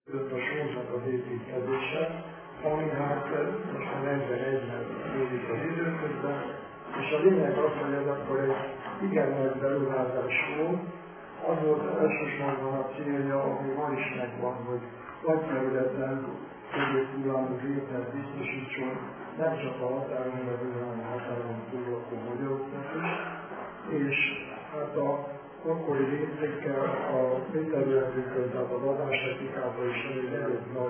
a sornak az építkezése, ami hát most a 41-ben érik az időközben, és a lényeg az, hogy ez akkor egy igen nagy beruházás volt. Az volt elsősorban a célja, ami ma is megvan, hogy nagy területen középulánú gépen biztosítson nem csak a határon belül, hanem a határon túl lakó magyaroknak is. És hát a akkori léptékkel a mi területünkön, tehát a vadásetikában is elég nagy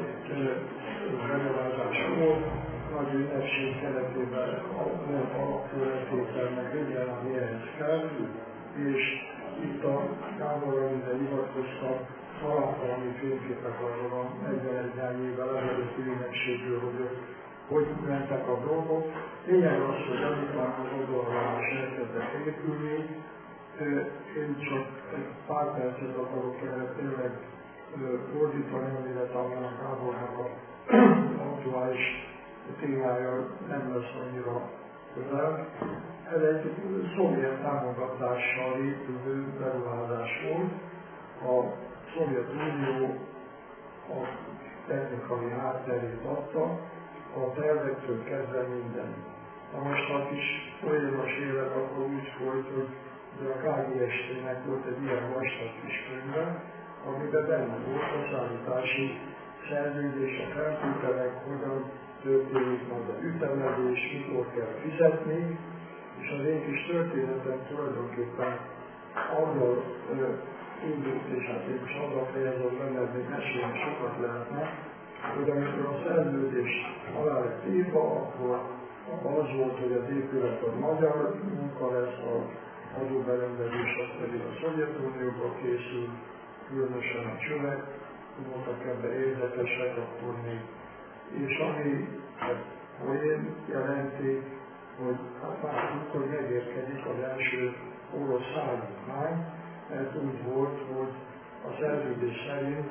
beruházás volt, nagy ünnepség keretében a alapfőletételnek minden, ami ehhez kell, és itt a Gábor, amire hivatkoztam, találtam valami fényképek arról a 41 évvel ezelőtti ünnepségről, hogy mentek a dolgok. Lényeg az, hogy azután az oldalvárás elkezdett épülni, én csak egy pár percet akarok erre tényleg fordítani, amire talán a Gábornak a aktuális témája nem lesz annyira közel. Ez egy szovjet támogatással épülő beruházás volt. A Szovjetunió a technikai hátterét adta, a tervektől kezdve minden. Na most a kis folyamatos élet akkor úgy folyt, hogy a KGST-nek volt egy ilyen vastag kis könyve, amiben benne volt a szállítási szerződés, a feltételek, hogyan történik majd az ütemezés, mikor kell fizetni, és az én kis történetem tulajdonképpen azzal indult, és hát én is azzal fejezem be, mert még mesélni sokat lehetne, hogy amikor a szerződés alá lett írva, akkor az volt, hogy az épület a magyar munka lesz, az adóberendezés, az pedig a Szovjetunióban készült, különösen a csövek, voltak ebben érdekesek akkor még. És ami poén jelenti, hogy hát várjuk, hogy megérkezik az első orosz szállítmány, mert úgy volt, hogy a szerződés szerint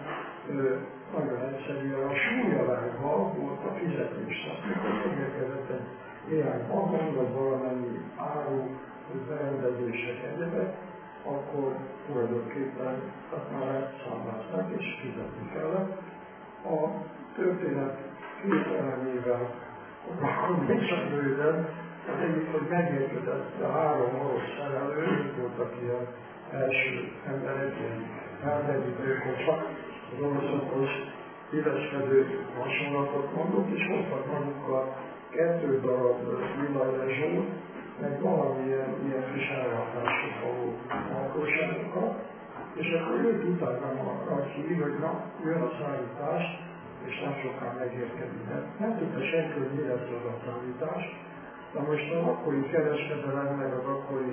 nagyon egyszerűen a súlyalágban volt a fizetés. Tehát mikor megérkezett egy néhány vagon, vagy valamennyi áru, berendezések egyebek, akkor tulajdonképpen már elszámlázták és fizetni kellett. A történet két elemével, akkor még csak röviden, az egyik, hogy megérkezett a 3 orosz szerelő, voltak ilyen első emberek, ilyen elmegyítők, hogy csak az oroszokhoz illeszkedő hasonlatot mondok, és hoztak magukkal 2 darab villanylezsót, meg valamilyen ilyen kis ellátásra való alkóságokat, és akkor ők utána arra ki, hogy na, jön a szállítás, és nem soká megérkezik. Nem tudta senki, hogy mi lesz az a szállítás, de most az akkori kereskedelem, meg az akkori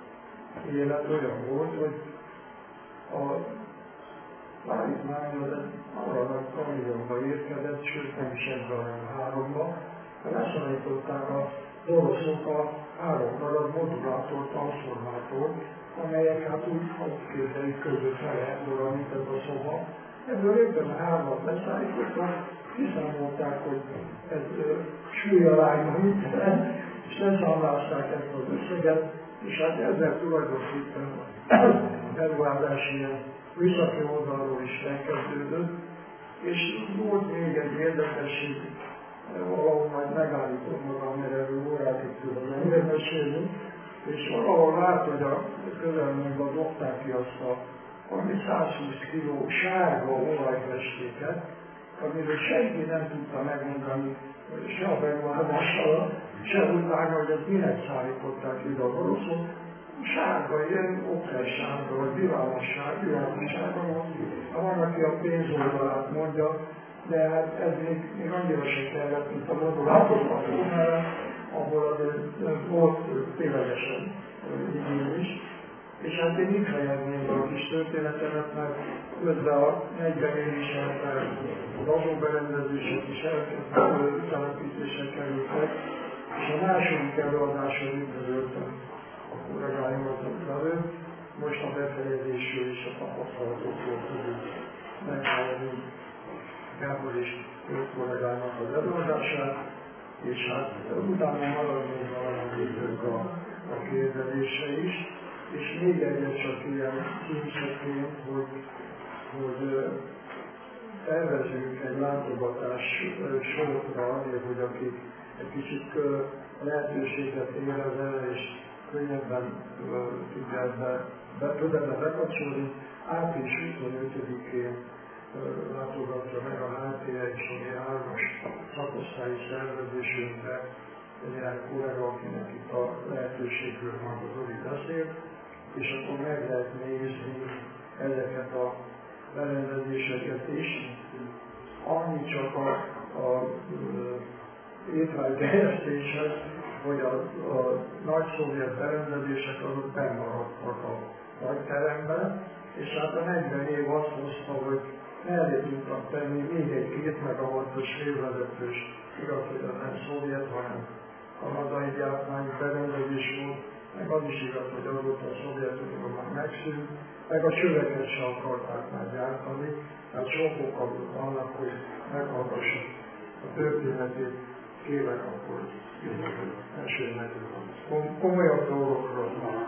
élet olyan volt, hogy a szállítmány az egy arra nagy kamionba érkezett, sőt nem is ebben, hanem 3-ba, mert leszállították az oroszok a 3 darab modulátor, transformátort, amelyek hát úgy képzeljük között lehet mint ez a szoba. Ebből éppen a 3-at leszállítottak, kiszámolták, hogy ez súlyalágban, és leszámlázták ezt az összeget, és hát ezzel tulajdonképpen beruházás ilyen visszaki oldalról is elkezdődött, és volt még egy érdekesség, valahol majd megállítom magam, mert erről órákig tudom mesélni, és valahol lát, hogy a közelmúltban dobták ki azt a 120 kg sárga olajfestéket, amiről senki nem tudta megmondani, se a beruházással, se utána, hogy ezt minek szállították ide az oroszok. Sárga, ilyen oklersárga, vagy világos sárga volt. Van, aki a pénzoldalát mondja, de hát ez még annyira se kellett, mint a modulátorban volna, ahol azért volt ténylegesen igény is. És hát én így fejezném a kis történetemet, mert közben a 40 év is az adóberendezések is elkezdett telepítésre kerültek, és a második előadáson üdvözöltem a kollégáimat előtt, most a befejezésről és a tapasztalatokról tudjuk meghallani Gábor és kollégának az előadását, és hát utána marad még valami időnk a kérdezése is, és még egyet csak ilyen kincsként, hogy szervezünk egy látogatás sorra, hogy akik egy kicsit lehetőséget érez el, és könnyebben tud ebbe bekapcsolni. Április 25-én látogatja meg a HT1-3-as szakosztályi szervezésünkbe egy ilyen kollega, akinek itt a lehetőségről maga Zoli beszél, és akkor meg lehet nézni ezeket a berendezéseket is. Annyi csak a étvágygerjesztéshez, hogy a nagy szovjet berendezések azok bennmaradtak a nagyteremben, és hát a 40 év azt hozta, hogy mellé tudtak tenni még egy 2 megawattos félvezetős, igaz, hogy az nem szovjet, hanem kanadai gyártmányú berendezés volt, meg az is igaz, hogy azóta a Szovjetunió már megszűnt, meg a csöveket sem akarták már gyártani, tehát sok oka vannak, hogy meghallgassuk a történetét, kérlek akkor mesélnek komolyabb dolgokról.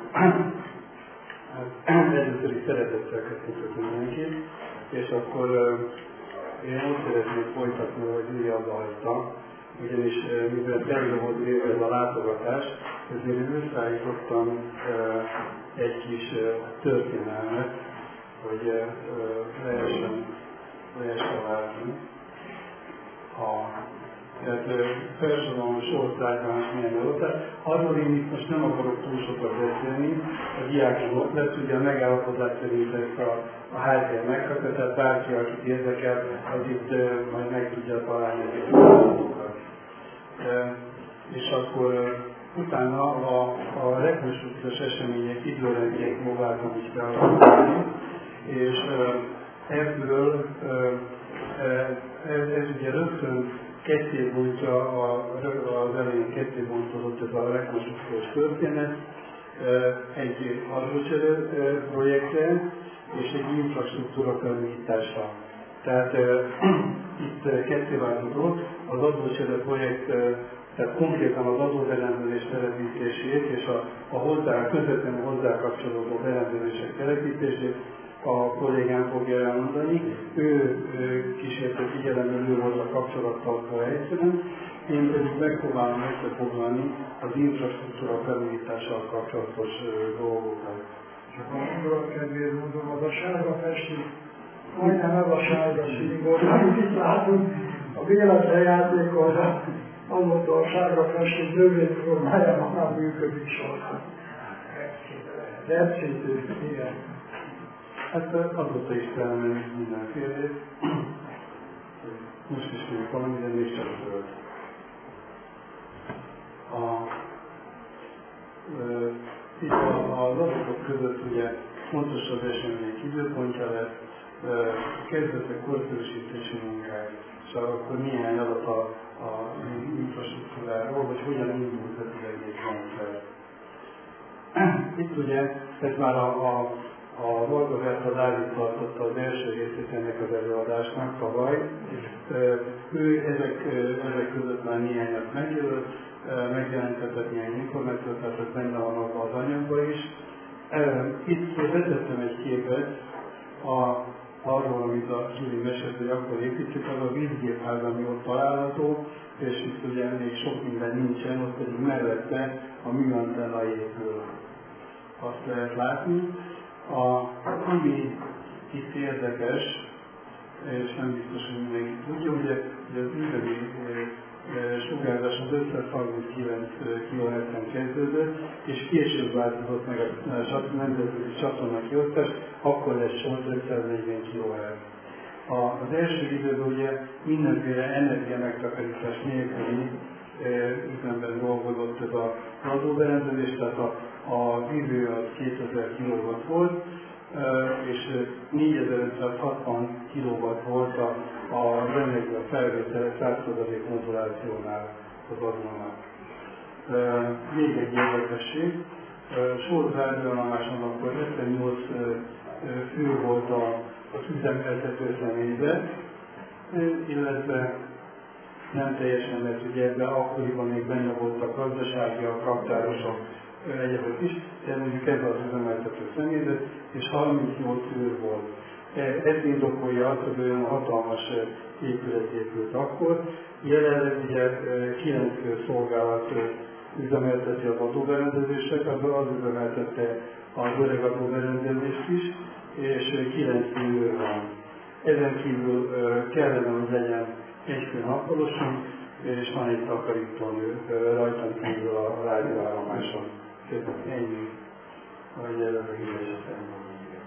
Először is szeretettel köszöntök mindenkit, és akkor én úgy szeretnék folytatni, hogy Ülje abba hagyta, ugyanis mivel belül volt véve ez a látogatás, ezért én összeállítottam egy kis történelmet, hogy lehessen látni. Tehát felsorolom sortárban milyen volt. Arról én itt most nem akarok túl sokat beszélni, a diákon ott lesz, ugye a megállapodás szerint ezt a háttér megkapja, tehát bárki, akit érdekel, az itt majd meg tudja találni ezeket a adatokat. És akkor utána a rekonstrukciós események időrendjét próbáltam is bealakítani, és ebből ez ugye rögtön ketté bontja, az elején ketté bontódott ez a rekonstrukciós történet, egy adócsere projektre és egy infrastruktúra felújítása. Tehát itt ketté változott az adócsere projekt, tehát konkrétan az adóberendezés telepítését és a közvetlenül hozzá kapcsolódó berendezések telepítését a kollégám fogja elmondani. Ő kísérte figyelemmel, ő volt a kapcsolattartó helyszínen, én pedig megpróbálom összefoglalni az infrastruktúra felújítással kapcsolatos dolgokat. Csak a gondolatkedvéért mondom, az a sárga festő, majdnem ez a sárga színvonal, amit itt látunk, a véletlen játékolva, azóta a sárga festő növény formájában már működik során. Repcítő, igen. Hát azóta is felmenni mindenfélét. Most is tudjuk valami, de még csak zöld. Itt az adatok között ugye fontos az események időpontja lett, kezdetek korszerűsítési munkák, és akkor néhány adat a infrastruktúráról, hogy hogyan indult ez az egész rendszer. Itt ugye, ez már a Varga Berta Dávid tartotta az első részét ennek az előadásnak tavaly. Ő ezek között már néhányat megjelölt, megjelentetett néhány információt, tehát ez benne van az anyagban is. Itt vezettem egy képet arról, amit a Zsuli mesélt, hogy akkor építsük, az a vízgépház, ami ott található, és itt ugye még sok minden nincsen, ott pedig mellette a műantenna épül. Azt lehet látni. Ami itt érdekes, és nem biztos, hogy mindenki tudja, ugye az űrövi sugárzás az 539 kHz-en kezdődött, és később változott meg a nemzetközi csatorna kiosztás, akkor lesz sor 540 kHz. Az első időben ugye mindenféle energiamegtakarítás nélküli üzemben dolgozott ez az adóberendezés, tehát a vívő az 2000 kW volt, és 4560 kW volt az energia felvétele 100% modulációnál az adónak. Még egy érdekesség, Sóz rádióállomáson akkor 58 fő volt az üzemeltető személyzet, illetve nem teljesen, mert ugye ebben akkoriban még benne voltak gazdaságiak, raktárosok, egyébként is, de mondjuk ez az üzemeltető személyzet, és 38 őr volt. Ez indokolja azt, hogy olyan hatalmas épület épült akkor. Jelenleg ugye 9 szolgálat üzemelteti az adóberendezések, az üzemeltette az öreg adóberendezést is, és 9 őr van. Ezen kívül kellene, hogy legyen egy fő nappalosunk, és van egy takarítónő rajtam kívül a rádióállomáson. Ennyi, ahogy előbb a híresek.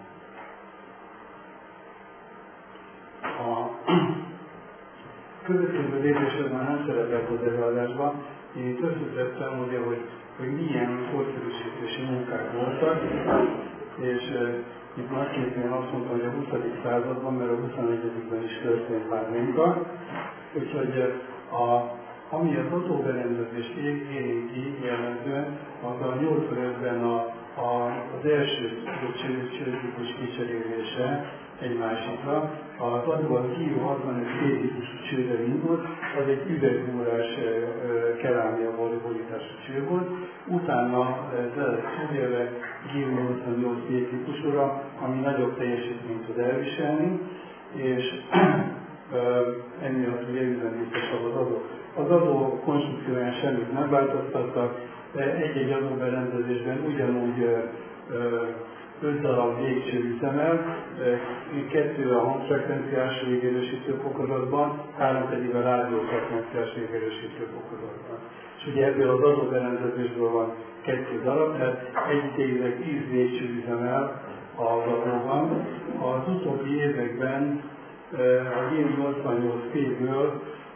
A következő lépésben már nem szerepelt az előadásban. Én itt összetettem, ugye, hogy milyen korszerűsítési munkák voltak, és itt nagyképpen azt mondtam, hogy a 20. században, mert a 21-ben is történt már munka, úgyhogy ami az adóberendezést érinti jellemzően, az a 85-ben az első csőtípus kicserélése egy másikra. Az adó a Gio 65 típusú csőre indult, az egy üvegbúrás kerámia borítású cső volt. Utána ez lett túlélve Gio 88 típusúra, ami nagyobb teljesítményt tud elviselni, és emiatt ugye üzembiztosabb az adó. Az adó konstrukcióján semmit nem változtattak, egy-egy adóberendezésben ugyanúgy 5 darab légcső üzemel, 2 a hangfrekvenciás végerősítő fokozatban, 3 pedig a rádiófrekvenciás végerősítő fokozatban. És ugye ebből az adóberendezésből van 2 darab, tehát egyidejűleg 10 légcső üzemel az adóban. Az utóbbi években a G88P-ből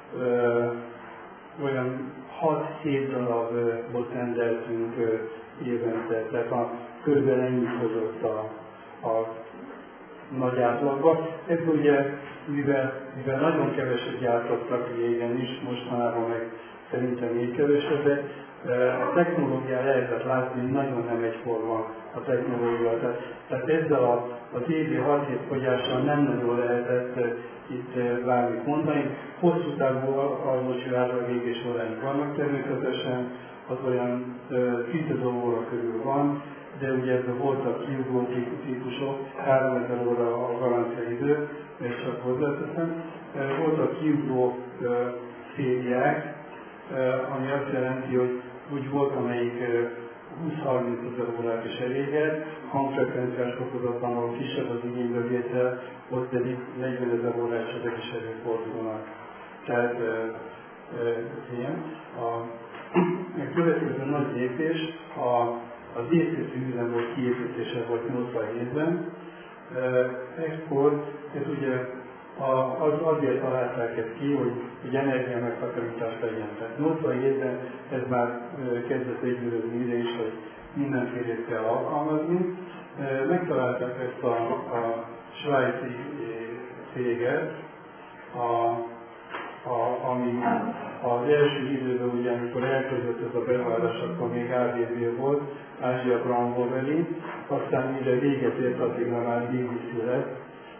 olyan 6-7 darabot rendeltünk évente, tehát körülbelül ennyit hozott a nagy átlagba. Ez ugye, mivel nagyon keveset gyártottak régen is, mostanában meg szerintem még kevesebbet, a technológián lehetett látni, hogy nagyon nem egyforma a technológia. Tehát ezzel az évi 6 év fogyással nem nagyon lehetett itt bármit mondani. Hosszú távú alvósi árvégés óráink vannak természetesen, az olyan 10 óra körül van, de ugye ebből voltak kiugró típusok, 3000 óra a garancia idő, és csak hozzáteszem. Voltak kiugró szériák, ami azt jelenti, hogy úgy volt, amelyik 20-30 ezer órát is elégett, hangfrekvenciás fokozatban, ahol kisebb az igénybevétel, ott pedig 40 ezer órás sebek is előfordulnak. Tehát ilyen. A következő nagy lépés az észtési üzemmód kiépítése volt 87-ben. Ekkor ez ugye azért találták ezt ki, hogy energia megtakarítás legyen. Tehát 87-ben ez már kezdett együlődni ide is, hogy mindenfélét kell alkalmazni. Megtalálták ezt a svájci céget, ami az első időben, ugye, amikor elkezdett ez a bevállás, akkor még ABB volt, Ázsia Brown Boveri, aztán mire véget ért, addigra már BBC lett,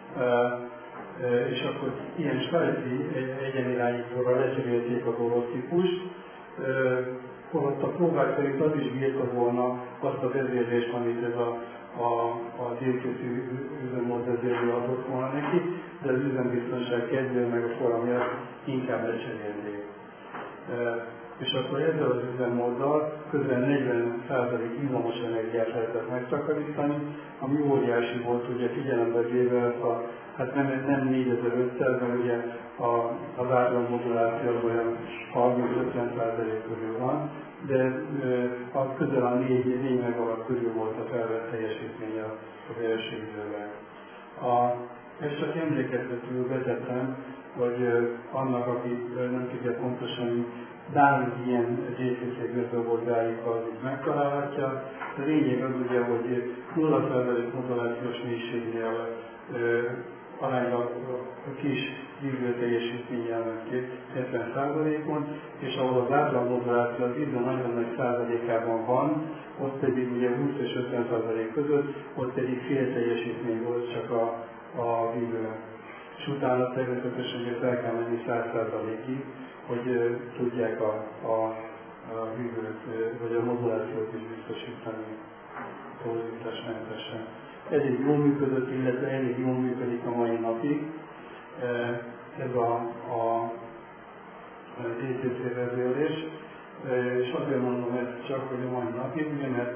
és akkor ilyen svájci egyenirányítóra lecserélték a holotípust, holott a próbák szerint az is bírta volna azt a vezérlést, amit ez a délkészű üzemmód vezérlő adott volna neki, de az üzembiztonság kedvéért meg a forra miatt inkább lecserélték. És akkor ezzel az üzemmóddal közel 40% villamos energiát lehetett megtakarítani, ami óriási volt, ugye figyelembe véve hát nem 4500, mert ugye az árammoduláció olyan 30-50% körül van, de az közel a 4 megawatt körül volt a felvett teljesítménye az első időben. Ezt csak emlékeztetőül vezettem, hogy annak, aki nem tudja pontosan, bármit ilyen GCC gözdögordáig az így megtalálhatja. A lényeg az ugye, hogy 0% modulációs mélységnél aránylag kis vívő teljesítményelnek 70%-on, és ahol az átlagmoduláció az idő nagyon nagy százalékában van, ott pedig ugye 20 és 50% között, ott pedig fél teljesítmény volt csak a vívő. És utána természetesen ugye fel kell menni 100%-ig, hogy tudják a vívőt, vagy a modulációt is biztosítani torzításmentesen. elég jól működött, illetve elég jól működik a mai napig. Ez a DTC vezérlés. És azért mondom ezt csak, hogy a mai napig, ugye, mert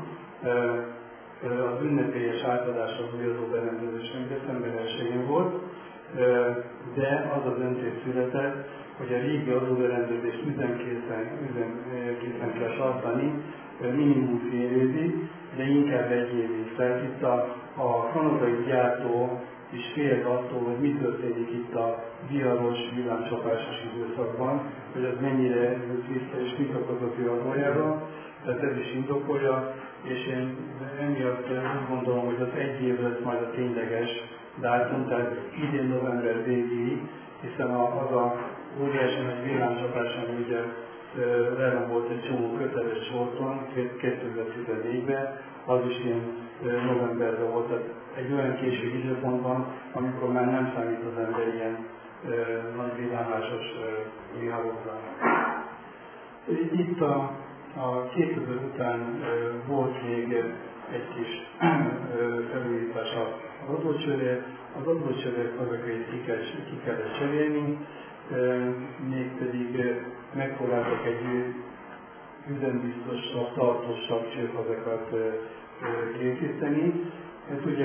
az ünnepélyes átadásra folyó berendezésünk december 1-én volt, de az a döntés született, hogy a régi adóberendezést üzemkészen kell tartani, minimum fél évig, de inkább egy évig. Tehát itt a kanadai gyártó is fél attól, hogy mi történik itt a viharos, villámcsapásos időszakban, hogy az mennyire jut vissza és mit okozott ő adójára. Tehát ez is indokolja, és én emiatt úgy gondolom, hogy az egy év lesz majd a tényleges dátum, tehát idén november végéig, hiszen az a óriási nagy villámcsapás, ami ugye lerombolt egy csomó köteles sorton 2014-ben, az is ilyen novemberben volt, tehát egy olyan késő időpontban, amikor már nem számít az ember ilyen nagy villámásos viharokra. Itt a 2000 után volt még egy kis felújítás az adócsőre. Az adócsőre azokat ki kellett cserélni, mégpedig megpróbáltak egy üzembiztosabb, tartósabb csőfazekat készíteni. Ez ugye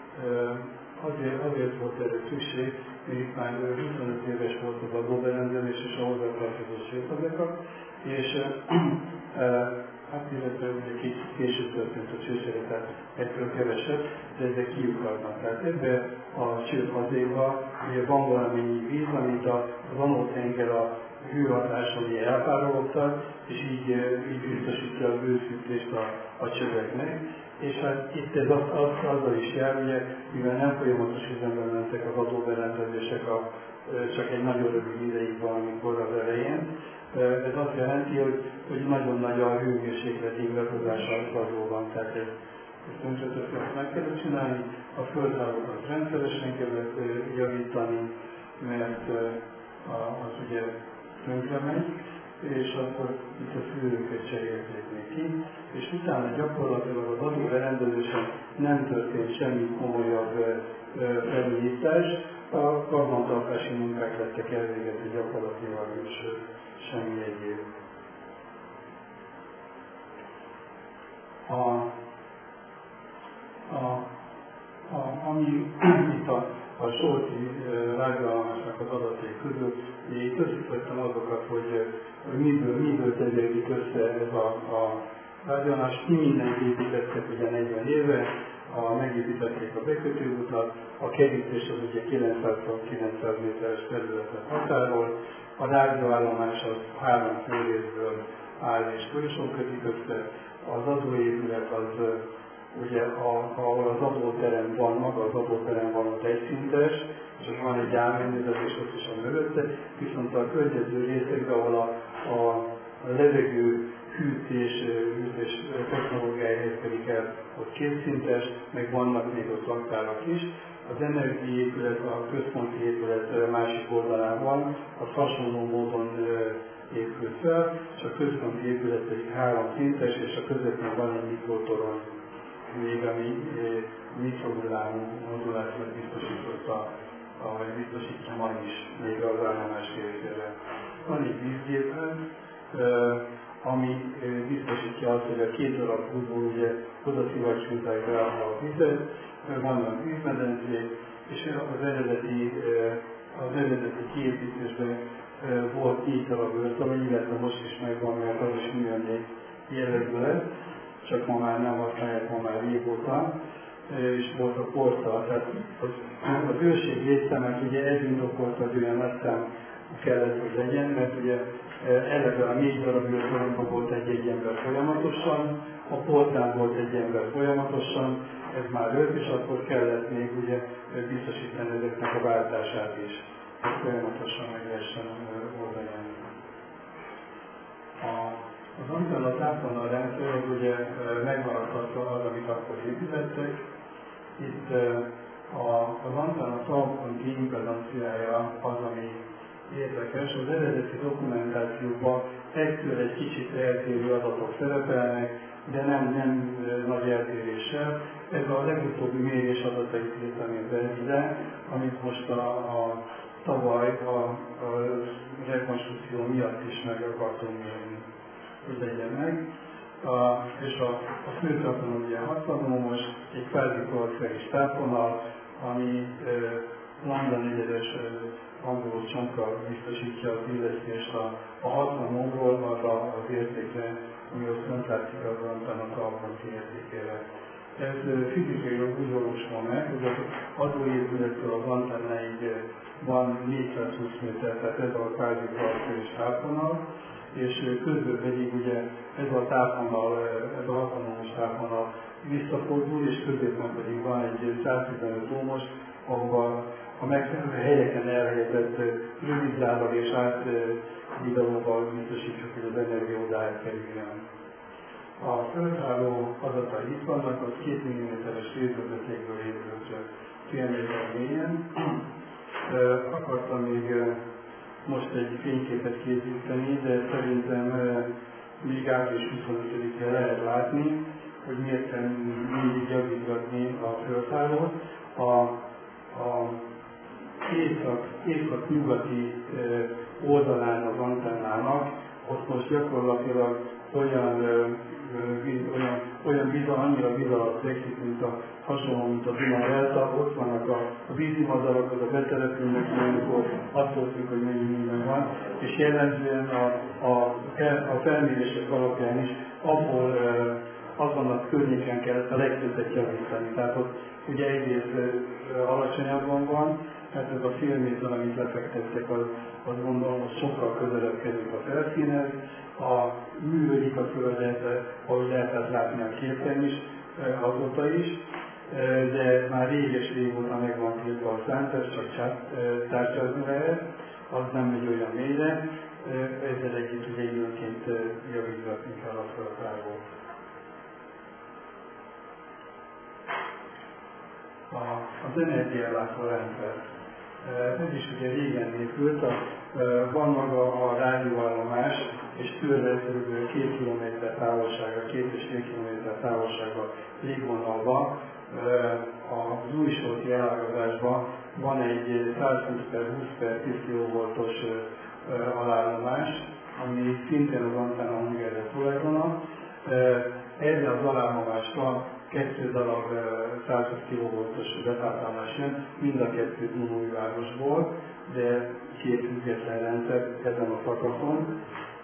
azért volt erre szükség, mert már 25 éves volt az adóberendezés és a hozzátartozó csőfazekat, és hát illetve ugye később történt a csőcsere, tehát ettől kevesebb, de ezek kiukadnak. Tehát ebbe a csőfazékba ugye van valamennyi víz, amit az anótenger a hőhatáson elpárologtat, és így biztosítja a bőszűtést a csöveknek. És hát itt ez azzal is jár, ugye, mivel nem folyamatos üzemben mentek az adóberendezések, csak egy nagyon rövid ideig valamikor az elején. Ez azt jelenti, hogy nagyon nagy a hőmérséklet ingadozása az adóban, tehát ezt tönkretöbbet meg kellett csinálni, a földhálókat rendszeresen kellett javítani, mert az ugye tönkre megy, és akkor itt a fűrőket cserélték még ki, és utána gyakorlatilag az adóberendezésen nem történt semmi komolyabb felújítás, a karbantartási munkák lettek elvégezni gyakorlatilag, és semmi egyéb. Ami itt a Solti rádióállomásnak az adatai közül, én összeszedtem azokat, hogy miből tevődik össze ez a rádióállomás. Mi mindent építettek ugye 40 éve, megépítették a bekötőutat, a kerítés az ugye 900-900 méteres területet határol, a rádióállomás az 3 főrészből áll és folyosón kötik össze, az adóépület az ugye ahol az adóterem van, maga az adóterem van ott egyszintes, és ott van egy álmennyezetés ott is a mögötte, viszont a környező részekben, ahol a levegő hűtés technológiája helyezkedik el, ott kétszintes, meg vannak még ott raktárak is. Az energiaépület, a központi épület másik oldalán van, az hasonló módon épült fel, és a központi épület pedig 3 szintes, és a közepén van egy mikrotorony, még ami mikrohullámú modulációt biztosította, vagy biztosítja ma is még az állomás részére. Van egy vízgéphez, ami biztosítja azt, hogy a 2 darab húzból ugye oda szivattyúzzák be a vizet, vannak vízmedencék, és az eredeti kiépítésben volt 4 darab őrtorony, illetve most is megvan, mert az is műanyag jellegű lett, csak ma már nem használják, ma már régóta, és volt a porta. Tehát az őrség létszámát ugye ez indokolta, hogy olyan nagy szám kellett, hogy legyen, mert ugye eleve a 4 darab őrtoronyban volt egy ember folyamatosan, a portán volt egy ember folyamatosan, ez már 5, és akkor kellett még ugye biztosítani ezeknek a váltását is, hogy folyamatosan meg lehessen oldani. Az antenna tápvonal rendszer az ugye megmaradható az, amit akkor építettek. Itt az antenna talpon impedanciája az, ami érdekes. Az eredeti dokumentációban ettől egy kicsit eltérő adatok szerepelnek, de nem nagy eltéréssel. Ez a legutóbbi mérés adatait írtam be ide, amit most a tavaly a rekonstrukció miatt is meg akartunk mérni, hogy legyen meg. És a főtartalom ugye 60 ohmos, egy kvázi korszerűs tápvonal, ami lambda negyedes angolus csonkkal biztosítja az illesztést a 60 ohmról arra az értékre, ami ott fönt látszik az antennak alkonti értékére. Ez fizikailag úgy valósul meg, hogy az adóépülettől az antennáig van 420 méter, tehát ez a kvázi korszerűs tápvonal, és közben pedig ugye ez a tápvonal, ez a 60 ohmos tápvonal visszafordul, és középen pedig van egy 115 ohmos, ahol a megfelelő helyeken elhelyezett rövidzállal és átvidalóval biztosítjuk, hogy az energia oda elkerüljön. A földháló adatai itt vannak, az 2 mm-es lézervezetékből épült fél méter mélyen. Akartam még most egy fényképet készíteni, de szerintem még április 25-én lehet látni, hogy miért kell mindig javítgatni a földhálót. A észak-nyugati oldalán az antennának, ott most gyakorlatilag olyan annyira víz alatt fekszik, mint hasonló, mint a Duna-delta, ott vannak a vízimadarak, az a betelepülnek, amikor attól függ, hogy mennyi minden van, és jellemzően a felmérések alapján is abból azon a környéken kellett a legtöbbet javítani. Tehát ott ugye egyrészt alacsonyabban van, hát ez a fél méter, amit lefektettek, az gondolom, hogy sokkal közelebb kerül a felszínhez. Művődik a földet, ahogy lehetett látni a képen is, azóta is, de már régóta meg van tiltva a szántás, csak tárcsázni lehet, az nem megy olyan mélyre, ezzel együtt ugye időnként javítgatni kell a földhálót. Az energiaellátó rendszer. Ez is ugye régen épült, van maga a rádióállomás, és tőle kb. 2 km távolsága, 2,5 km távolsága légvonalban. Az újsolti elágazásban van egy 120/20/10 kV-os alállomás, ami szintén az antenna hongerre tulajdona. Erre az alállomásra 2 darab 120 kV-os betáplálás jön, mind a 2 Dunói-városból, de 2 független rendszer ezen a szakaszon,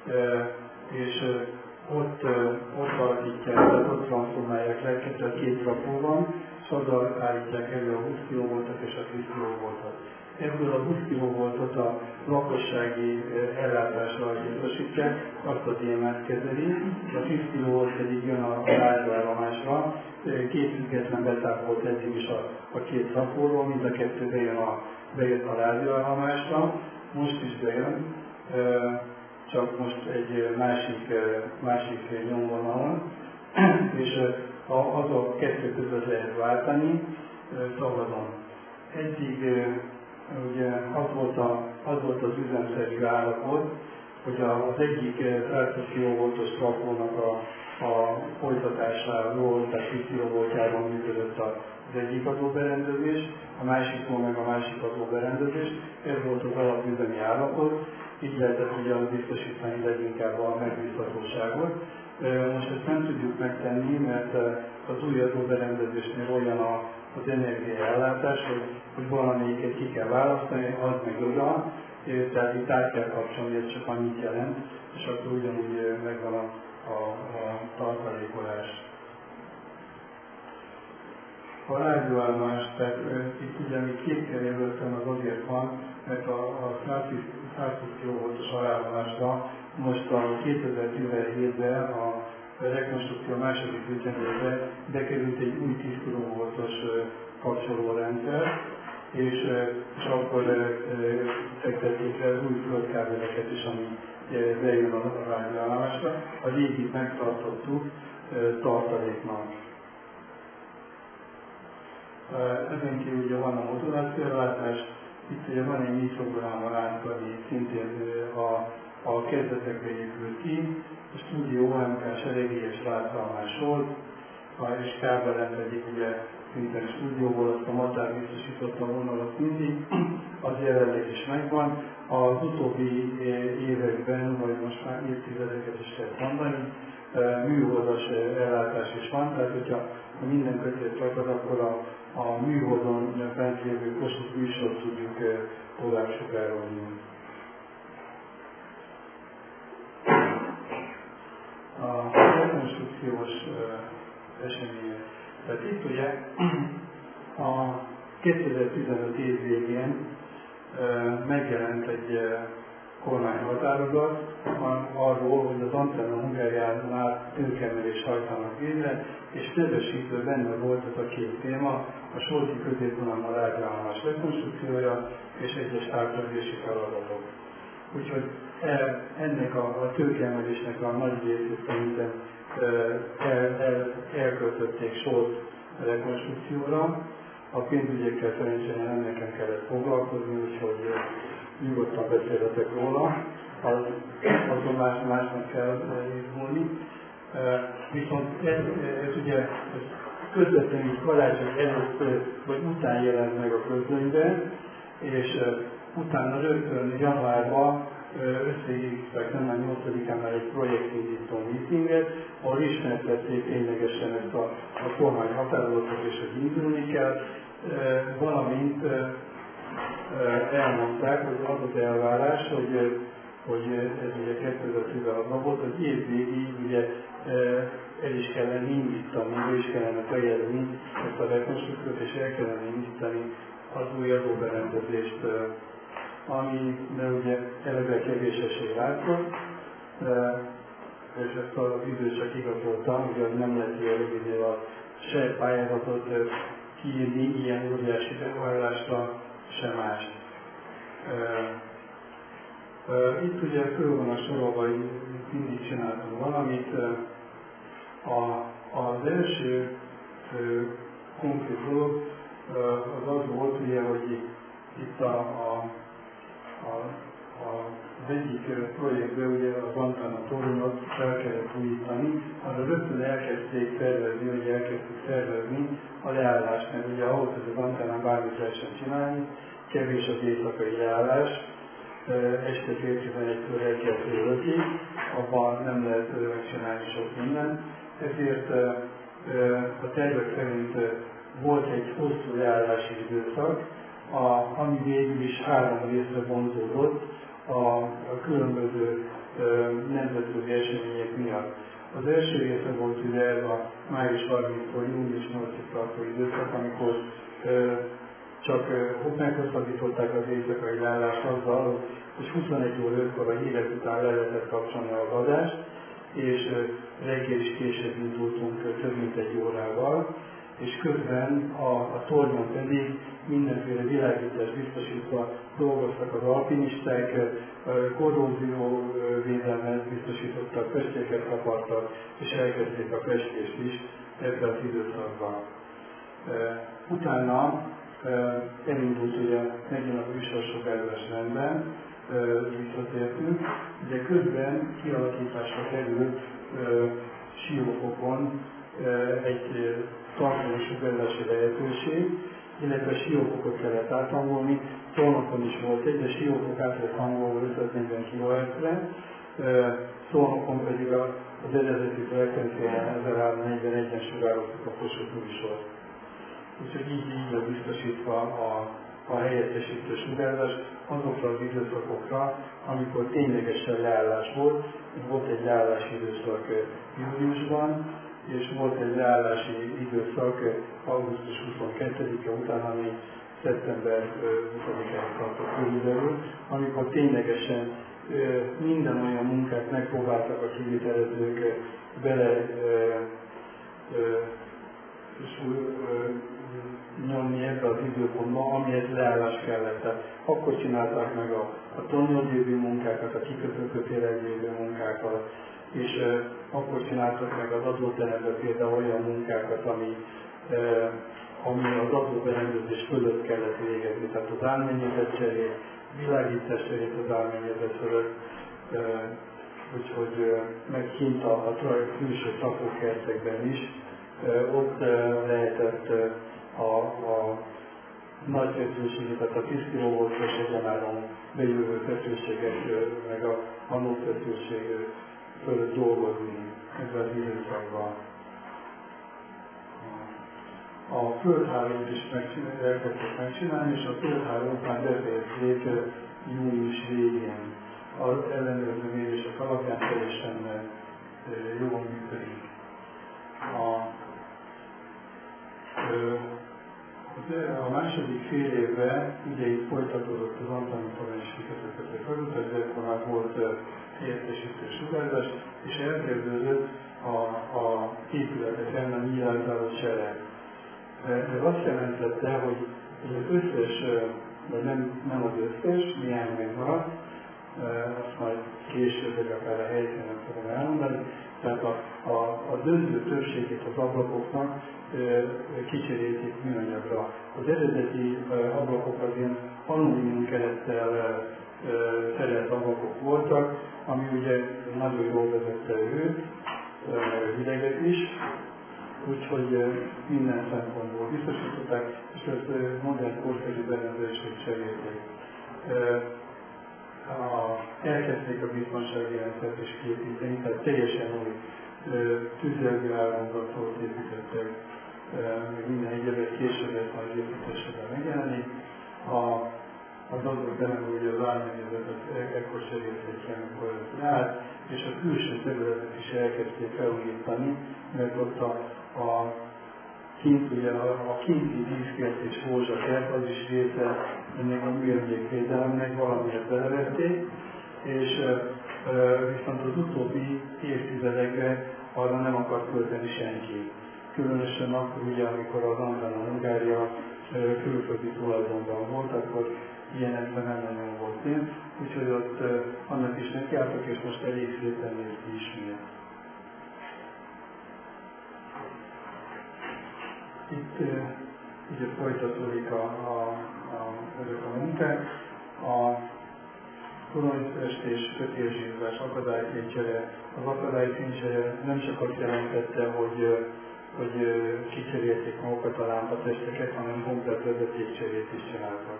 és ott alakítják, tehát ott transformálják le, 2 rakó van, és azzal állítják elő a 20 kV-ot és a 10 kV-ot. Ebből a 20 kV-ot a lakossági ellátásra biztosítják, azt a témát kezeli, a 10 kV pedig jön a rádióállomásra, 2 független betápolt eddig is a 2 rakóról, mind a 2 bejött a rádióállomásra, most is bejön, csak most egy másik nyomvonalon, és az a 2 között lehet váltani szabadon. Eddig ugye az volt az üzemszerű állapot, hogy az egyik 120 kV-os rakónak a folytatásáról, tehát 10 kV-jában működött az egyik adóberendezés, a másikról meg a másik adóberendezés. Ez volt az alapüzemi állapot, így lehetett ugye biztosítani leginkább a megbízhatóságot. Most ezt nem tudjuk megtenni, mert az új adóberendezésnél olyan az energiaellátás, hogy valamelyiket ki kell választani, az meg oda, tehát itt át kell kapcsolni, ez csak annyit jelent, és akkor ugyanúgy megvan a tartalékolás. A rádióállomás, tehát itt ugye mi kétkor jelöltem, az azért van, mert a 120 kV-os alállomásban most a 2017-ben a rekonstrukció második ütemében bekerült egy új 10 kV-os kapcsolórendszer, és akkor fektették le az új földkábeleket is, ami bejön a rádióállomásra. A régit megtartottuk tartaléknak. Ezen kívül ugye van a modulációellátás, itt ugye van egy mikrogrammal átadni szintén a kezdetekre épült ki. A stúdió OMK-s eléggés látványos volt, és Kábelent egyik ugye szintén stúdióból, azt a Matár biztosította volna, azt mindig, az jelenleg is megvan. Az utóbbi években, vagy most már évtizedeket is lehet mondani, műholdas ellátás is van, tehát hogyha minden kötét rakad, akkor a műholdon bent lévő Kossuth műsort tudjuk tovább sugárolni. A rekonstrukciós események. Tehát itt ugye a 2015 év végén megjelent egy kormányhatározat arról, hogy az Antenna Hungáriánál tőkeemelést hajtanak végre, és nevesítő benne volt ez a két téma, a Solti középvonal rádiálomás rekonstrukciója és egyes távközlési feladatok. Úgyhogy ennek a tőkeemelésnek a nagy részét szerintem elköltötték Solt rekonstrukcióra. A pénzügyekkel szerencsére nem nekem kellett foglalkozni, úgyhogy nyugodtan beszélhetek róla, azon másnak kell izgulni. Viszont ez ugye közvetlenül karácsony előtt vagy után jelent meg a közlönyben, és utána rögtön januárban összehívták nem 8-án már egy projektindító meetinget, ahol ismertették ténylegesen ezt a kormány határozatot és hogy indulni kell, valamint elmondták, hogy az az elvárás, hogy ez ugye 2016-ban volt, hogy év végig ugye el is kellene indítani, el is kellene fejezni ezt a rekonstrukciót, és el kellene indítani az új adóberendezést, ami ugye eleve kevés esély látszott, és ezt az időszak igazoltam, hogy nem lehet ilyen rövidnél se pályázatot kiírni ilyen óriási beruházásra, se mást. Itt ugye föl van a sorolva, hogy mindig csináltunk valamit. Az első konkrét dolog az volt, ugye, hogy itt az egyik projektben ugye az Antenna tornyot fel kellett újítani, arra rögtön elkezdték szervezni a leállást, mert ugye ahhoz, hogy az Antennán bármit lehessen csinálni, kevés az éjszakai leállás, este 11-től reggel 5-ig, abban nem lehet megcsinálni sok mindent, ezért a tervek szerint volt egy hosszú leállási időszak, ami végül is 3 részre bontódott a különböző nemzetközi események miatt. Az első része volt ugye ez a május 30-tól június 8-ig tartó időszak, amikor csak meghosszabbították az éjszakai leállást azzal, hogy 21 óra 5-kor a hírek után le lehetett kapcsolni az adást, és reggel is később indultunk több mint egy órával, és közben a tornyon pedig mindenféle világítást biztosítva dolgoztak az alpinisták, korrózióvédelmet biztosítottak, festéket kapartak, és elkezdték a festést is ebben az időszakban. Utána elindult ugye megint a műsorsugározás rendben, visszatértünk, de közben kialakításra került Siófokon egy tartalmas sugárzási lehetőség, illetve Siófokot kellett áthangolni, Szolnokon is volt egy, de Siófok át lett hangolva 540 kHz-re, Szolnokon pedig az eredeti frekvencián 1341-en sugároztuk a Kossuth műsort. Úgyhogy így lett biztosítva a helyettesítő sugárzás azokra az időszakokra, amikor ténylegesen leállás volt. Volt egy leállási időszak júliusban, és volt egy leállási időszak augusztus 22-e után, ami szeptember 20-án tartott körülbelül, amikor ténylegesen minden olyan munkát megpróbáltak a kivitelezők bele nyomni ebbe az időpontba, amihez leállás kellett. Tehát akkor csinálták meg a tornyon lévő munkákat, a kikötőkötélen lévő munkákat, és akkor csináltak meg az adóteremben például olyan munkákat, ami az adóberendezés fölött kellett végezni. Tehát az álmennyezetcserét, világításait az Árményezet fölött, úgyhogy meg kint a külső szakókertekben is, ott lehetett a nagy feszültséget, tehát a piszkilóvókos egyenáron bejövő feszültségek, meg a manófeszültség fölött dolgozni ebben az időszakban. A földhálót is elkezdtek megcsinálni, és a földháló után befejezték június végén. Az ellenőrző mérések alapján teljesen jól működik. A második fél évben ugye itt folytatódott az antonitoronyos kikötőkötő felület, de akkor már volt helyettesítő sugárzás, és elkezdődött a épületeken a nyilázáló sereg. Ez azt jelentette, hogy az összes, vagy nem az összes, néhány megmaradt, azt majd később, vagy akár a helyszínen fogom elmondani, tehát a döntő többségét az ablakoknak kicserélték műanyagra. Az eredeti ablakok az ilyen alumínium kerettel szerelt ablakok voltak, ami ugye nagyon jól vezette őt, hideget is, úgyhogy minden szempontból biztosították, és ezt modern korszerű berendezését cserélték. Elkezdték a biztonsági rendszert is kiépíteni, tehát teljesen új tüzelő áramzatot építettek, minden egyébként később ezt majd építésében megjelenni. Az adott belem ugye az Árményezetet ekkor cserélték ki, amikor ez járt, és a külső területet is elkezdték felújítani, mert ott a kinti díszkert és rózsakert, az is része ennek a műemlékvédelemnek, valamiért belevették, és viszont az utóbbi évtizedekben arra nem akart költeni senki. Különösen akkor ugye, amikor az Anglia-Hungária külföldi tulajdonban volt, akkor ilyenekben nem nagyon volt pénz, úgyhogy ott annak is nekiálltak, és most elég szépen néz ki ismét. Itt ugye folytatódik ezek a munkák. A toronyfestés, kötélzsírzás, akadályfénycsere. Az akadályfénycsere nem csak azt jelentette, hogy kicserélték magukat a lámpatesteket, hanem komplet vezetékcserét is csináltak.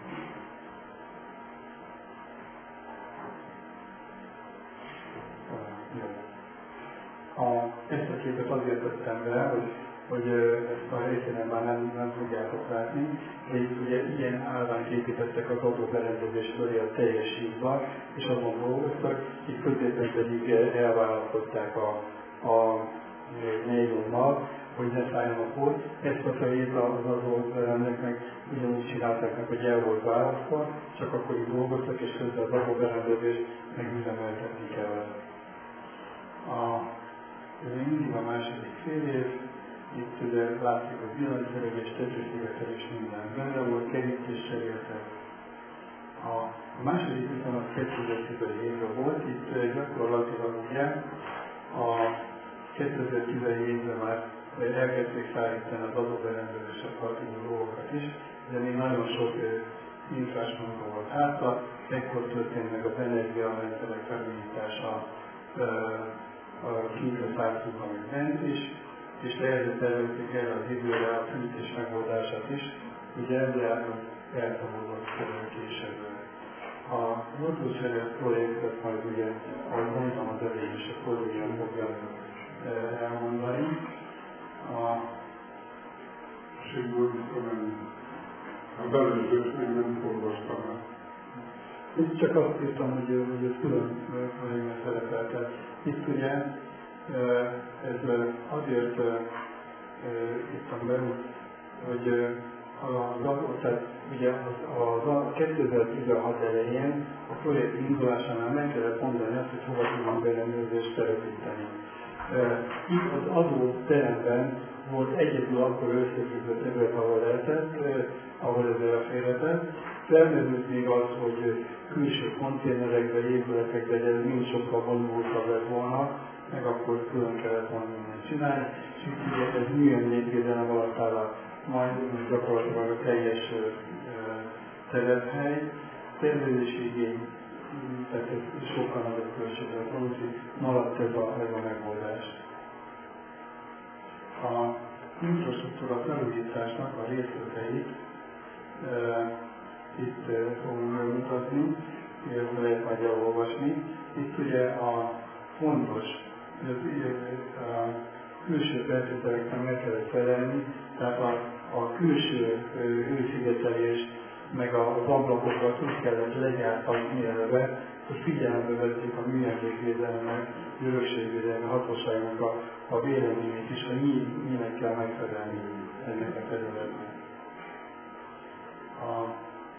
Ezt a képet azért tettem be, hogy ezt a helyszínen már nem fogjátok látni, de itt ugye ilyen állványt építettek az adóberendezés fölé a teljes hídba, és azon dolgoztak, itt középen pedig elválasztották a nélonnal, hogy ne szálljon a por. Ezt a fejét az adóberendek meg ugyanúgy csinálták meg, hogy el volt választva, csak akkor így dolgoztak, és közben az adóberendezést megüzemeltetni kellett. Ez még mindig a második fél év. Itt ugye látszik, hogy villanyszerelés, tetőszigetelés minden benne volt, kerítés cseréltek. A második viszont az 2010 évben volt, itt gyakorlatilag ugye a 2010 évben már elkezdték szállítani az adóberendezésre tartozó dolgokat is, de még nagyon sok infrás munka volt hátra, ekkor történt meg az energiarendszerek felújítása a kínra szárszóban, meg bent is, és erre tervezték erre az időre a fűtés megoldását is, ugye ezzel elszabadult később. A motorcsere projektet majd ugye, ahogy mondtam az elején is, a kollégám fogja elmondani. Sigből visszamenni. A belőzőt még nem olvastam el. Itt csak azt írtam, hogy ez külön projektben szerepelt. Itt ugye ez azért írtam be, hogy tehát ugye a 2016 elején a projekt indulásánál meg kellett mondani azt, hogy hova tudunk berendezést telepíteni. Itt az adóteremben volt egyedül akkor összefüggő terület, ahol lehetett, ahol ez elférhetett. Felmerült még az, hogy külső konténerekbe, épületekbe, de ez mind sokkal bonyolultabb lett volna, meg akkor külön kellett volna mindent csinálni, és itt ugye ez műemlékvédelem alatt áll majd gyakorlatilag a teljes telephely. tervezési igény, tehát ez sokkal nagyobb költségre valószínű, maradt ez a megoldás. A infrastruktúra felújításnak a részleteit itt fogom megmutatni, illetve lehet majd elolvasni. Itt ugye a fontos, a külső feltételeknek meg kellett felelni, tehát a külső hőszigetelés, meg az ablakokat úgy kellett legyártani eleve, hogy figyelembe vettük a műemlékvédelemnek, örökségvédelmi hatóságnak a véleményét is, hogy minek kell megfelelni ennek a területnek. A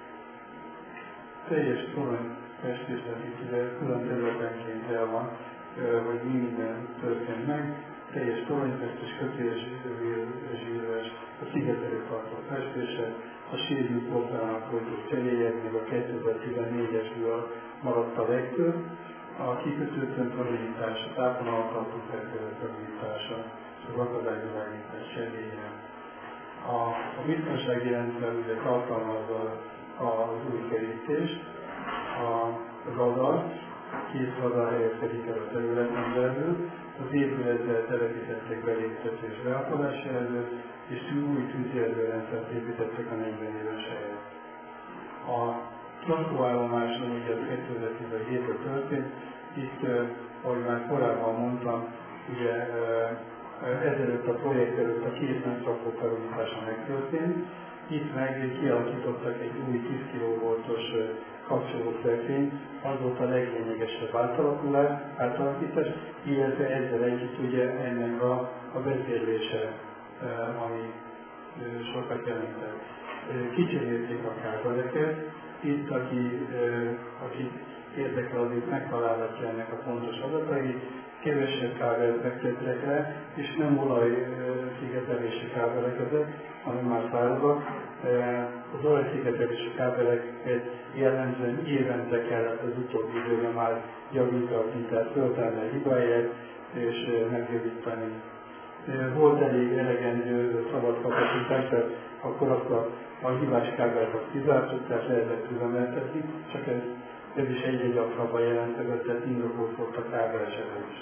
teljes torony festésnek itt ugye külön területenként el van, hogy mi minden történt meg. Teljes toronyfestés, kötélzsírves, a szigetelőtartó festése, a sérült portának folytott cseréjek, még a 2014-esből maradt a legtöbb, a kikötőtön felújítása, a tápvonalattartó feltételek felújítása, és az akadályvilágítás cseréje. A biztonsági rendszer ugye tartalmazza az új kerítést, a radar, 2 radar helyezkedik el a területen belül, az épületbe telepítették beléptető és beakadási jelzőt, és új tűzjelzőrendszert építettek a 40 éves helyet. A lakóállomáson ugye az 2017-ben történt, itt, ahogy már korábban mondtam, ugye ezelőtt a projekt előtt a 2 mentrakó felújítása megtörtént, itt meg kialakítottak egy új 10 kV-os kapcsolószekrényt, az volt a leglényegesebb átalakítás, illetve ezzel együtt ugye ennek a vezérlése, ami sokat jelentett. Kicserélték a kábeleket, itt aki érdekel, az itt megtalálhatja ennek a pontos adatait, kevesebb kábelt fektettek le, és nem olajszigetelési kábelek ezek, hanem már szárazak. Az olajszigetelési kábeleket jellemzően évente kellett az utóbbi időben már javítani, tehát föltenni a hibáját és megjavítani. Volt elég elegendő szabad kapacitás, tehát akkor azt a hibás kábelt kizártuk, tehát lehetett üzemeltetni, csak ez is egyre gyakrabban jelentkezett, tehát indokolt volt a kábelcserélés.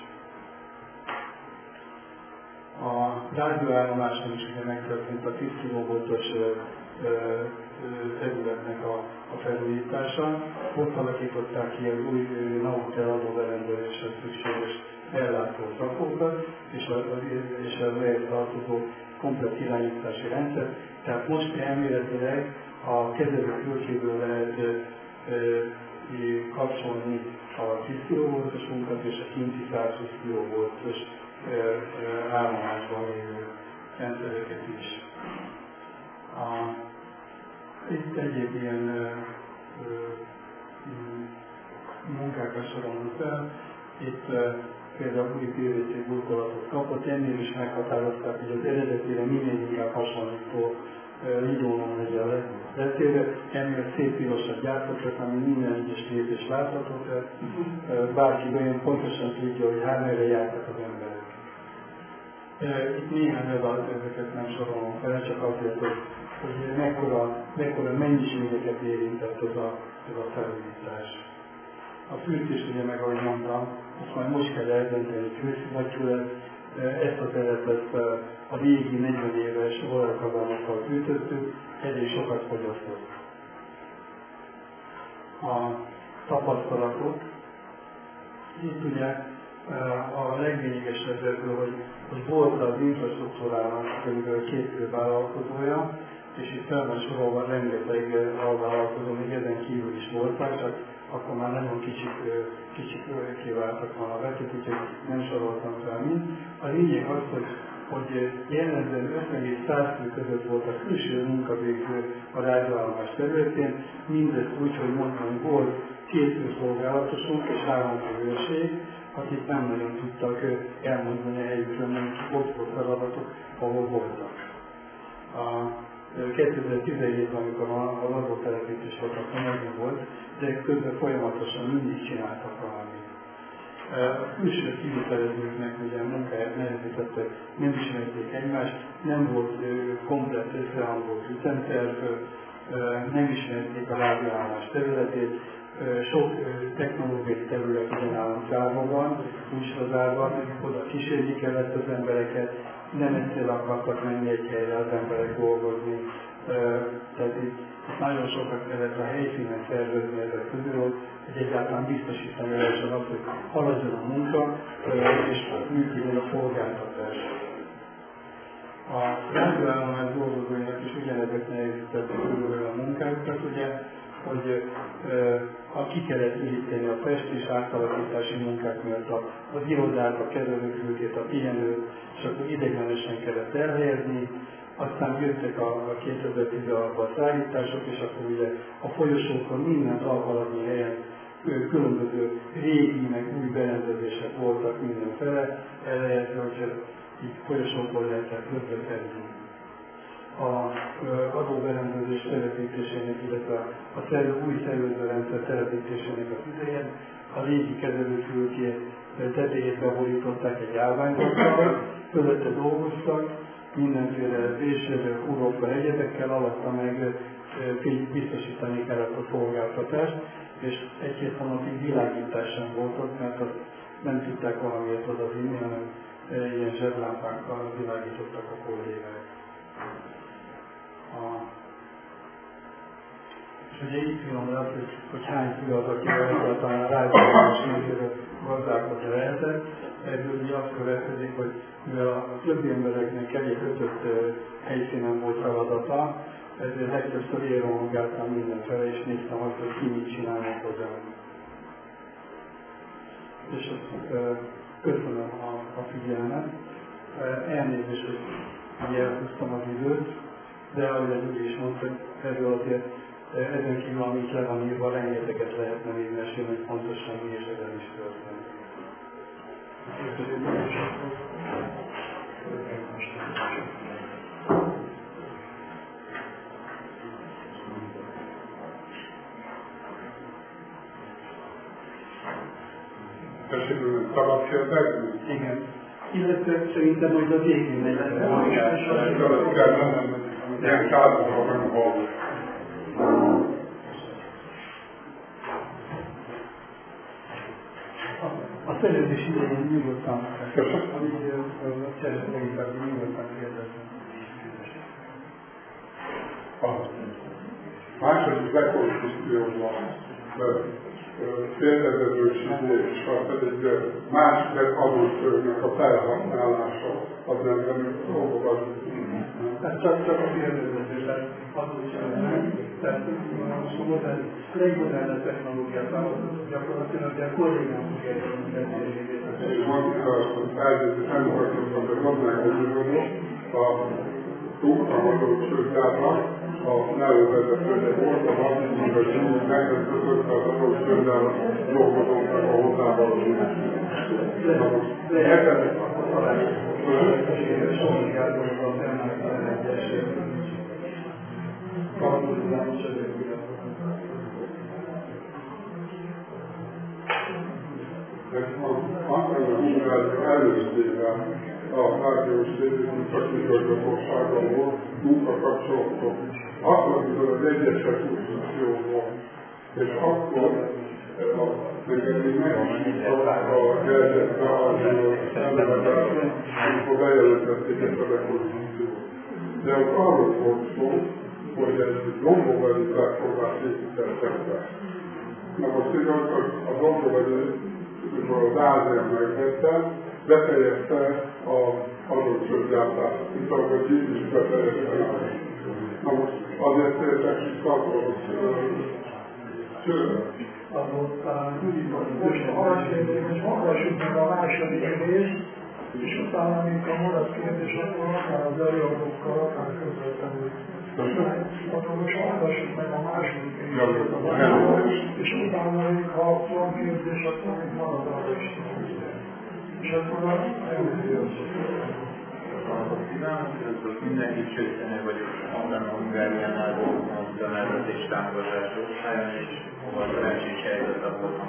A rádióállomáson is ugye megtörtént a 10 kV-os területnek a felújítása. Ott alakították ki az új NAUTEL adóberendezéshez szükséges ellátó szakókat, és az ehhez tartozó komplet irányítási rendszer. Tehát most elméletileg a kezelőfülkéből lehet kapcsolni a 10 kV-osunkat és a kinti 120 kV-os állomásban lévő rendszereket is. Itt egyéb ilyen munkákat sorolunk fel. Itt például új PVC burkolatot kapott, ennél is meghatározták, hogy az eredetére minél inkább hasonlító lidónon legyen letérve. Ennél szép pirosat gyártottak, ami minden egyes lépés látható, tehát bárki olyan pontosan tudja, hogy hányra jártak az emberek. Itt néhány ezeket nem sorolom fel, csak azért, hogy mekkora mennyiségeket érintett ez a felújítás. A fűtés ugye meg, ahogy mondtam, azt majd most kell eldönteni, hogy fűszivattyú lesz. Ezt a területet a régi 40 éves olajkazanokkal fűtöttük, elég sokat fogyasztott. A tapasztalatok, itt ugye a leglényegesebb ebből, hogy volt az infrastruktúrának kb. 2 vállalkozója, és itt fel van sorolva rengeteg alvállalkozó, még ezen kívül is voltak, csak akkor már nagyon kicsik kiváltak volna a vetőt, úgyhogy nem soroltam fel mind. A lényeg az, hogy jellemzően 50 és 100 fő között volt a külső munkavégző a rádióállomás területén, mindezt úgy, hogy mondtam, volt 2 főszolgálatosunk és 3 főőrség, akik nem nagyon tudtak elmondani a helyükről, mert ott volt feladatok, ahol voltak. 2017-ben, amikor a lakótelepítés volt, akkor megint volt, de közben folyamatosan mindig csináltak valamit. A külső kivitelezőknek ugye a munkáját nehezítette, nem ismerték egymást, nem volt komplett összehangolt ütemterv, nem ismerték a rádióállomás területét, sok technológiai terület ugyanállom zárva van, úgy zárva, oda kísérni kellett az embereket, nem egyszer akartak menni egy helyre az emberek dolgozni. Tehát itt nagyon sokat kellett a helyszínen szervezni ezek közül, hogy egyáltalán biztosítani lehessen azt, hogy haladjon a munka és működjön a szolgáltatás. A rádióállomás dolgozóinak is ugyanezek nehézítettek körülbelül a munkájukat, ugye, hogy ki kellett üríteni a festés átalakítási munkák miatt az irodát, a kezelőfülkét, a pihenőt, és akkor ideiglenesen kellett elhelyezni. Aztán jöttek a 2016-ban a szállítások, és akkor ugye a folyosókon mindent alkalmazni helyen különböző régi, meg új berendezések voltak mindenfele, elhelyezve, hogy így folyosókon lehetett közlekedni. Az adóberendezés telepítésének, illetve új szervezőrendszer telepítésének az idején a régi kezelőfülké tetejét beborították egy állványzattal, fölötte dolgoztak, mindenféle vésérrel, húrokkal, egyebekkel, alatta meg biztosítani kellett a szolgáltatást, és egy-két hónapig világítás sem volt ott, mert azt nem tudták valamiért odavinni, hanem ilyen zseblámpákkal világítottak a kollégák. És ugye itt finom az, hogy hány fő az, aki egyáltalán a rádióállomás nézőre gazdálkodni lehetett. Ebből ugye azt következik, hogy mivel a többi embereknek elég kötött helyszínen volt feladata, ezért legtöbbször érromogáltam mindenfele, és néztem azt, hogy ki mit csinálnak hozzá. És köszönöm a figyelmet. Elnézést, hogy ugye elhúztam az időt, de ahogy az úgy is mondta, erről azért ezen kívül, amit le van írva, rengeteget lehetne még mesélni, hogy pontosan mi és ezen is történt. Köszönöm, szabad kérdezni? Igen. Illetve szerintem, hogy az végén megy. Ilyen században nem volt. A szerződés idején nyugodtan, amíg a cseretlegészek nyugodtan kérdezni. A második rekonstrukcióban félrevezősítés, pedig más adószörnek a felhasználása, az nem dolgokat. Tehát csak a félrevezősítés adószörnek, tehát a legmodernebb technológiát választott, gyakorlatilag a kollégám fogja beszélni. És van elzőző fenntartókat, hogy hozzánk a túlhamadó sőtára, a nevezető országban, hogy megkötött az adósőddel dolgozóknak a hozzávalósulás. Lehet a találkozókról, szolgáltatóval felmállítani egyes kalkulizálni sövőkülön. Előzővel a rádiós szakbizottságból munkakapcsolatok. Akkor, amikor az egyesek konstrukcióban, és akkor nekem még megnyitották a helyzetbe az embereket, amikor bejelentették ezt a rekonstrukciót. De ott arról volt szó, hogy egy dombóvezőták fogják építettek be. Na most igaz, hogy a dombóvező, amikor az Ázsia megvette, befejezte az adóssággyártást, mint ahogy így is befejezte. Na most azért tértek vissza akkor sőt. Azok talán úgy van, most arra kérdezik, hogy hallgassuk meg a második részt, és utána, amikor maradt kérdés, akkor akár az előadókkal, akár közvetlenül. Akkor most hallgassuk meg a második részt, és utána, ha van kérdés, akkor még marad arra is. És akkor a Kívánok, mindenki Csőszene vagyok, Andrán Hungáriánál voltam a tanárzat és támogatás osztályon, és hova szerencsés helyzetben voltam,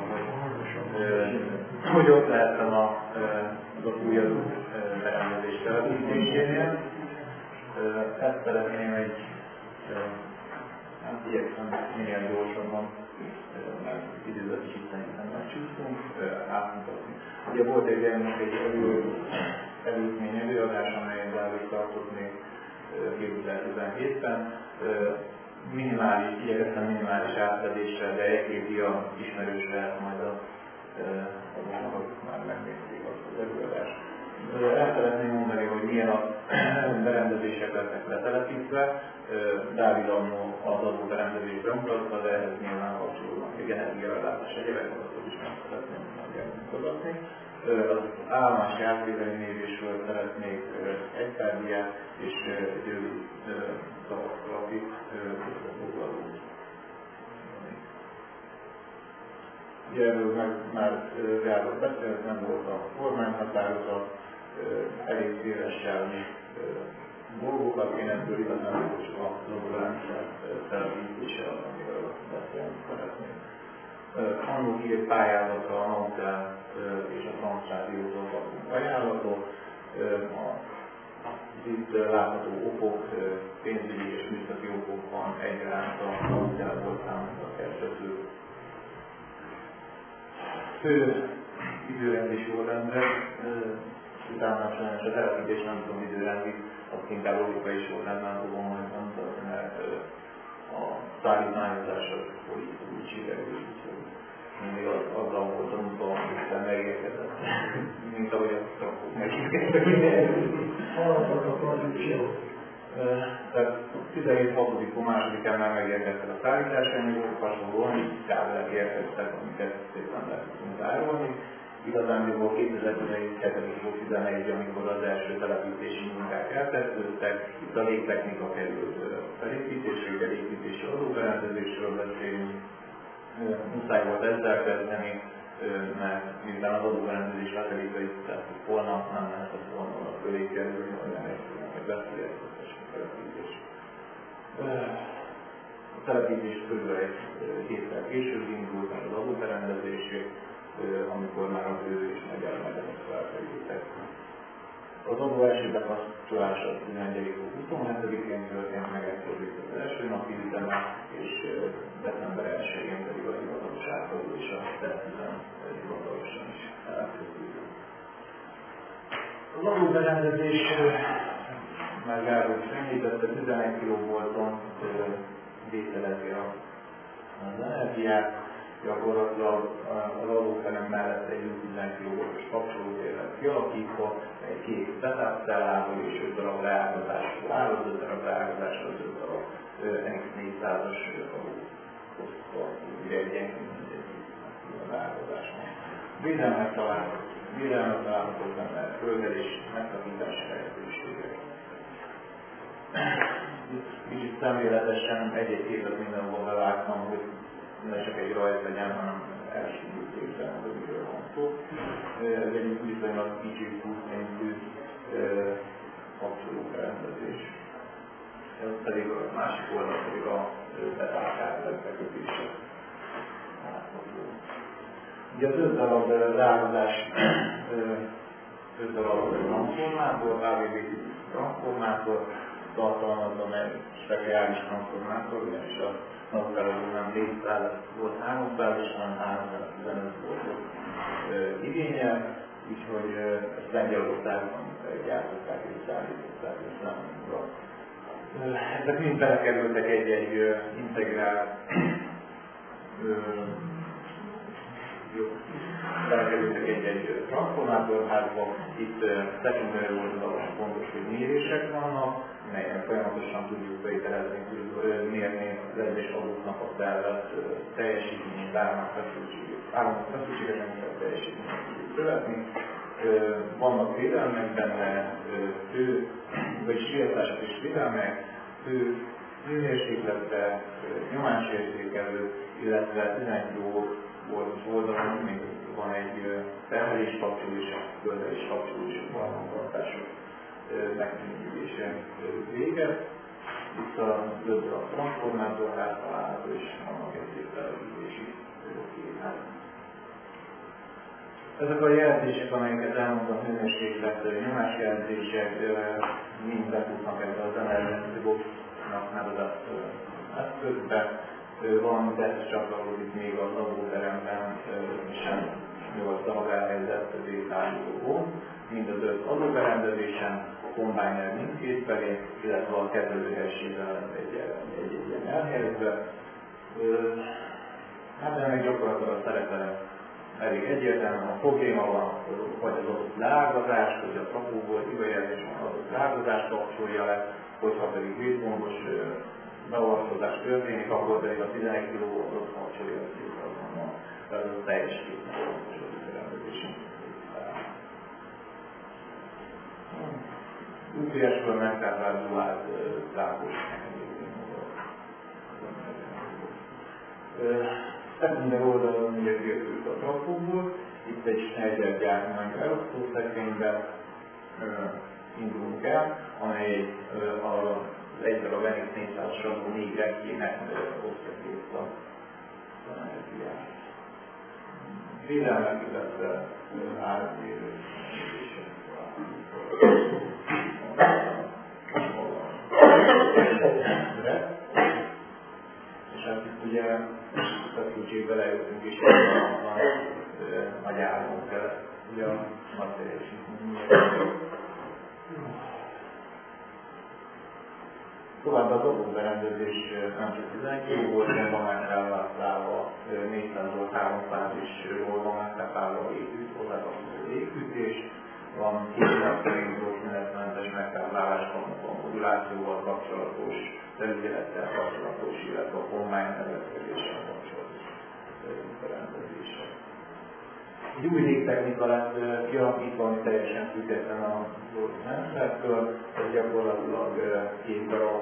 hogy ott lehettem az újadó berendezés telepítésénél. Ezt szeretném egy igyekszem minél gyorsabban, mert időzet is itt szerintem megcsúszunk, átmutatni. Ugye volt egy előzmény előadás, amelyet Dávid tartott még 2017-ben. Igyekeztem minimális átfedéssel, de egy-két dia ismerős lehet majd azok már megnézték az előadást. El szeretném mondani, hogy milyen a berendezések lettek letelepítve. Dávid annó az adóberendezést bemutatta, de ehhez nyilván kapcsolódnak egy energiaellátás egyébként, azok is meg szeretném megmutatni. Az állomás járvédelmi mérésről szeretnék egy pár diát és egy rövid tapasztalati foglalót. Ugye erről már Gábor beszélt, nem volt a kormányhatározat, elég szélessel dolgokat, én ebből igazán csak a laboránsság telepítése az, amiről beszélni szeretnék. Annak írt pályázatra a Nautel és a Transzrádiótól kapunk ajánlatot. Itt látható okok, pénzügyi és műszaki okok van egyaránt a Nautelból számítva kezdető. Fő időrendi sorrendre, utána sajnos a telepítés nem tudom időrendi, azt inkább logikai sorrendben fogom majd bemutatni, mert a szállítmányozás az úgy sikerül, úgyhogy mindig azzal voltam utol, hiszen megérkezett, mint ahogy a trakok megérkeztek. Haladtak a tradíció. Tehát 17-6. másodikán már megérkeztek a szállítási anyagok, hasonlóan így kábelek érkeztek, amiket szépen le tudtunk zárolni. Igazándiból 2012-11, amikor az első telepítési munkák elkezdődtek, itt a légtechnika került felépítésre, építési adóberendezésről beszélünk. Muszáj volt ezzel kezdeni, mert miután az adóberendezés letelítőítettük volna, nem lehetett volna a fölé kerülni, olyan egyszerűen, hogy veszélyeztetés a telepítés. A telepítés körül egy héttel később indult meg az adóberendezésé, amikor már a fő és megjelmeget felkerültek. Az adó első bekapcsolása 11-27-én történt meg, az első napi üzeme, és december 1-én pedig a hivatalos átadó és a tervüzem hivatalosan is elkezdődött. Az adóberendezés, már Gábor is említette, 11 kV-on vételezi az energiát. Gyakorlatilag az adófelem mellett egy 10 kV-os kapcsolótérrel kialakítva, egy két betápcellával és 5 darab leágazásról áll, az 5 darab leágazásról 5 darab NX400-as adóhozta, ugye egyenként egy leágazás van. Védelmet találhatók benne, földelés, megszakítási lehetőségek. Kicsit szemléletesen egy-egy képet mindenhol bevágtam, hogy ne csak egy rajz legyen, hanem elsőjük képzelni, hogy miről van szó. Ez egy viszonylag kicsi szintű kapcsolóberendezés. Ez pedig a másik oldal pedig a betárkállás bekötése. Ugye az 5 darab leállazás 5 darab transformátor, AVB transformátor, tartalmazza meg speciális transformátor, ugyanis a napfelelő nem 400 volt 300 és hanem 315 volt igényel, úgyhogy ezt Lengyelországban gyártották és szállították és számunkra. Ezek mind belekerültek egy-egy integrált belekerültek egy transformátorházba, itt szekundary oldalon fontos, hogy mérések vannak, melyen folyamatosan tudjuk bevételezni, tudjuk mérni az egyes adóknak a tervett teljesítményét, államok feszültséget, amiket teljesítményet tudjuk követni. Vannak védelmek benne, vagyis riasztások és védelmek, hőmérsékletre, nyomásérzékelő, illetve 11 volt oldalon még van egy terhelés kapcsoló és földelés kapcsoló és barlantartások megkönnyítése véget. Itt a zöldre a transformátorház található és vannak egy szép telepítési képház. Ezek a jelzések, amelyeket elmondtam, hőmérséklet, nyomásjelzések mind befutnak ebbe az emergency box-nak nevezett eszközbe, valamint ez csatlakozik még az adóteremben sem 8 darab elhelyezett végtállítóból, mind az 5 adóberendezésen, a kombiner mindkét felé, illetve a kezelőhelységgel egy ilyen elhelyezve. Hát ennek gyakorlatilag a szerepe elég egyértelmű, a probléma van, vagy az adott leágazás, vagy a kapóból időjelzés van, az adott leágazás kapcsolja le, hogyha pedig vészgombos beavatkozás történik, akkor pedig a 11 kV-ot kapcsolja a szívazonnal. Tehát ez a teljes képmegoldatás az rendezésen. UPS-ből megkárvázolált tápos. Minden oldalon ugye kértük a traktóból, itt egy Schneider gyártmány elosztó szekrényben indulunk el, amely az egyben a Venix 400 sarkú 4 rendjének osztja két a energiát. Védelmek, illetve áramérő. És hát itt ugye feszültségbe lejöttünk is, a nagy államok el, ugye a materiálisítmények. Tovább az adóberendezés nem csak 11 kg volt, de már elválasztálva 400-ról 300 is van megtáplálva a légfűtés. Van 200 forintról szünetmentes megtáplálás, van a modulációval kapcsolatos, felügyelettel kapcsolatos, illetve a kombány nevezkedéssel kapcsolatos berendezése. Egy új légtechnika lett kialakítva, ami teljesen független a rendszertől, ez gyakorlatilag 2 darab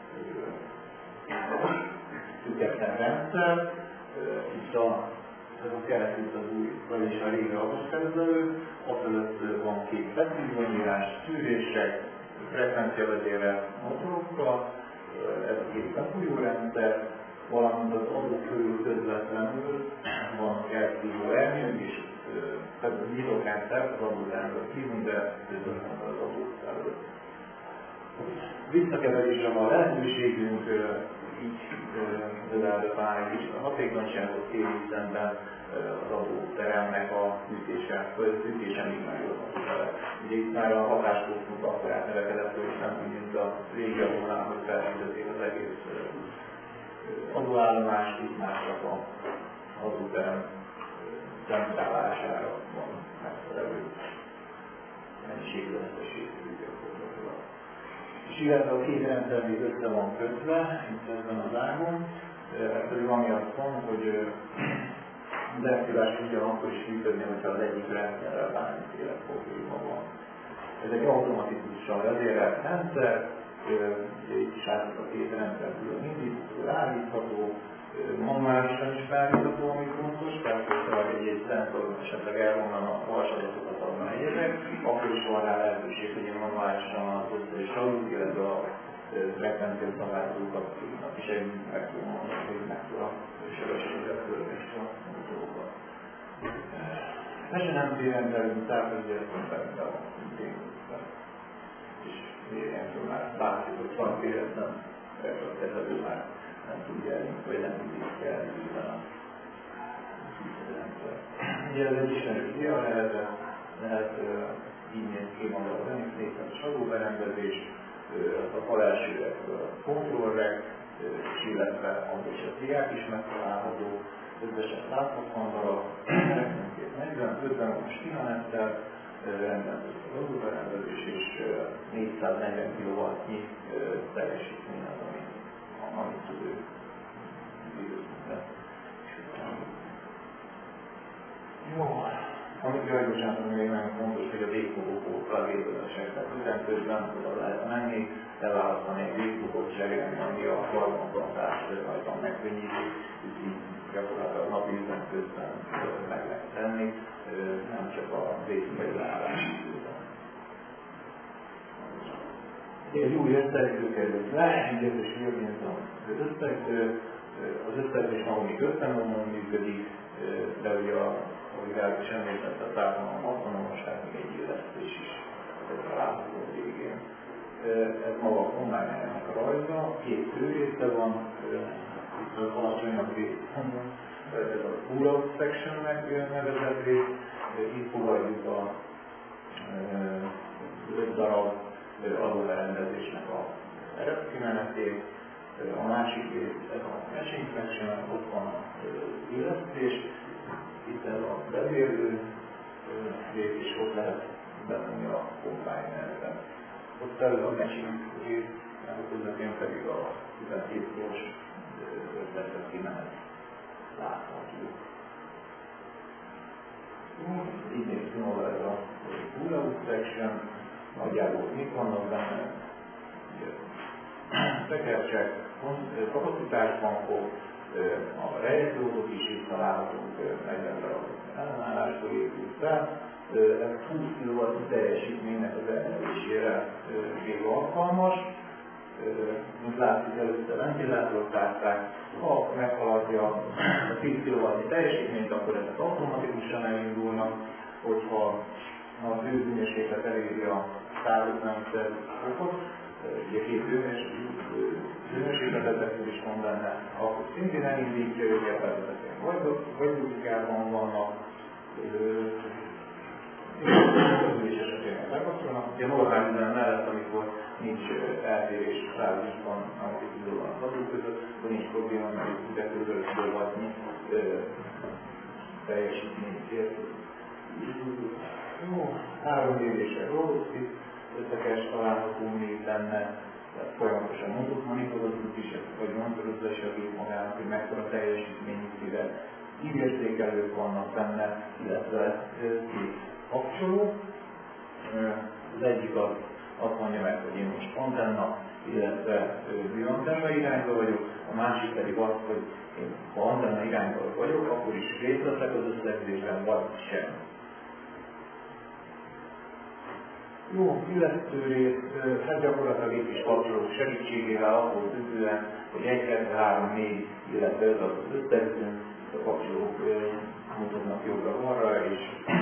független rendszer. Itt ez a keretült az új, vagyis a régi adóskezelő, ott előtt van 2 feszülvonyírás, szűrések, frekvenciavezérelt motorokkal, ez a 2 befújó rendszer, valamint az adó körül közvetlenül van elszívó ernyők, és tehát a nyitórendszer az adóteremből hívunk, de közvetlenül az adót előtt. Visszakeverésre van lehetőségünk, így növelve talán egy kicsit a hatékonyságot kérjük szemben az adóteremnek a fűtése, vagy a fűtése még megoldható vele. Ugye itt már a hatáskódunk akkor átnevekedett, hogy nem úgy, mint a régi adónál, hogy felrendezik az egész adóállomást, itt már csak az adóterem demonstrálására van megfelelő mennyiségveszteségű gyakorlatilag. És illetve a 2 rendszer még össze van kötve, itt ezen az ágon, ez pedig amiatt van, hogy a deaktiválás ugyanakkor is működni, hogyha az egyik rendszerrel bármiféle probléma van. Ez egy automatikusan vezérelt rendszer, itt is látjuk a 2 rendszer külön indítható, állítható, manuálisan is beállítható, ami fontos, tehát hogyha egy szenzor esetleg elvonnan a harsadatokat adna egyébek, akkor is van rá lehetőség, hogy én manuálisan az összes alul, illetve a frekvencia szabályozókat is egy meg tudom mondani, hogy mekkora sebességgel körülést a dolgokat. SNMT rendelünk távfegyelően be van szintén. És ilyenkor már látszik, hogy van kérdezem, a kezelő már nem tudja elni, vagy nem tudja elni a ugye ez egy ismerős dia, lehet így néz ki maga a Venix 400-as adóberendezés, a fal elsőrekből a kontrollrek, és illetve az is a diák is megtalálható, összesen 160 darab, 50 os kimenettel, rendelkezik az adóberendezés, és 440 kW-nyi teljesítmény az, amit tud ő időszakban. Jó, amit gyorsan még nagyon fontos, hogy a végfogókó plugébölösek, tehát üzemközben oda lehet menni, leválasztani egy végfogót zsegelni, ami a karbantartást rajtam megkönnyíti, így gyakorlatilag napi üzemközben meg lehet tenni, nem csak a végfogózálás időben. Egy új összegző került le, így ez is jövőként az összegző, az összegzés ma még összemondon működik, de ugye ahogy Gábor is említette, a társadalom autonomos, tehát még egy illesztés is található a végén. Ez maga a kombájnernek a rajza, két főrésze van, itt az alacsonyabb részen, ez a pull-out sectionnek nevezett rész, itt fogadjuk a 5 darab adóberendezésnek a eredkimenetét. A másik rész, ez a matching section, ott van illesztés, itt ez a vezérlő rész, és ott lehet bemenni a kombájnerbe. Ott felül a matching rész, a közepén pedig a 12 kilós összetett kimenet látható. Így néz ki maga ez a pull-out section, nagyjából mik vannak benne, tekercsek, kapacitásbankok, a rejtőzók is itt találhatunk, 40 darab ellenállásból épült fel. Ez 20 kW teljesítménynek az ellenőrzésére még alkalmas. Mint látszik, előtte ventilátort tárták, ha meghaladja a 10 kW teljesítményt, akkor ezek automatikusan elindulnak, hogyha az hőzmérséklet eléri a 150 fokot, ugye két hőmérsékletet is van benne, akkor szintén elindítja őket, vagy duplikában vannak, és esetében bekapcsolnak. Ugye normál üzem mellett, amikor nincs eltérés fázisban, amikor időben az adó között, akkor nincs probléma, mert itt ide körülbelül teljesítményt értünk. Jó, 3 évése rózsít, összekes található még benne, folyamatosan monitorozzuk is, vagy monitorozza is a gép magának, hogy mekkora teljesítményű szíve. Ígértékelők vannak benne, illetve két kapcsoló. Az egyik azt mondja meg, hogy én most antenna, illetve bűantenna irányba vagyok, a másik pedig az, hogy én, ha antenna irányba vagyok, akkor is részt veszek az összegzésben, vagy sem. Jó, illesztő rész, hát gyakorlatilag itt is kapcsolók segítségével ahhoz függően, hogy 1, 2, 3, 4, illetve ez az összegzőn, a kapcsolók mutatnak jobbra-balra, és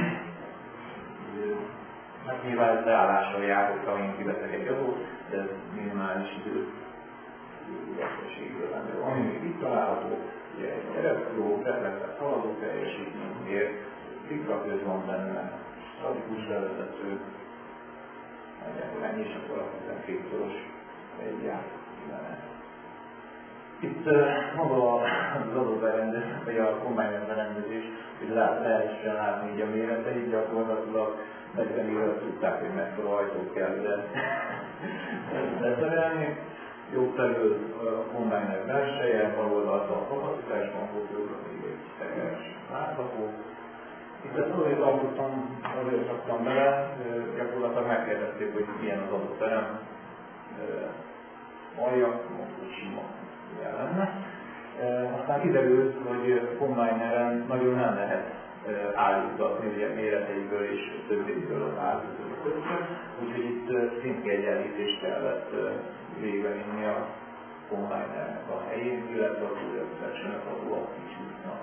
hát nyilván ez leállással jár, hogyha én kiveszek egy adót, de ez minimális idő veszteségről lenne. Ami még itt található, ugye egy eredfló, reflexet haladó teljesítményért, tikrakőz van benne, statikus levezető, nagyjából ennyi, és akkor a 12 szoros egy játékmenet. Itt maga az adóberendezés, vagy a kombájner berendezés, hogy lehessen látni így a méreteit, gyakorlatilag 40 éve tudták, hogy mekkora ajtót kell ide leszerelni. Jobb felül a kombájner belseje, bal oldalt a kapacitásbankok, jobbra pedig egy tekeres látlapó. Itt ezt azért raktam bele, gyakorlatilag megkérdezték, hogy milyen az adott terem, alja, most sima lenne. Aztán kiderült, hogy kombájneren nagyon nem lehet állítgatni, ugye méreteiből és többéből az állítók között, úgyhogy itt szintkiegyenlítést kellett végigvenni a kombájnernek a helyén, illetve a túljösszersenek adóak kicsúsznak.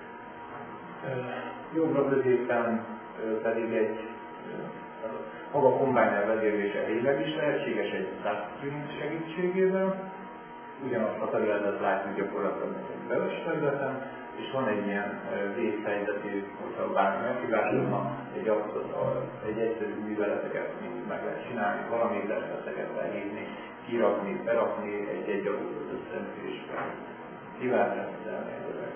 Jobbra középen pedig egy maga a kombájner vezérlése helyileg is lehetséges egy touchscreen segítségével. Ugyanazt a területet látjuk gyakorlatilag egy beves területen, és van egy ilyen vészhelyzeti, hogyha bármi meghívásoknak egy egyszerű műveleteket meg lehet csinálni, paramétereket lehívni, kirakni, berakni egy adott összefüggésben. Kiváltani elméletek.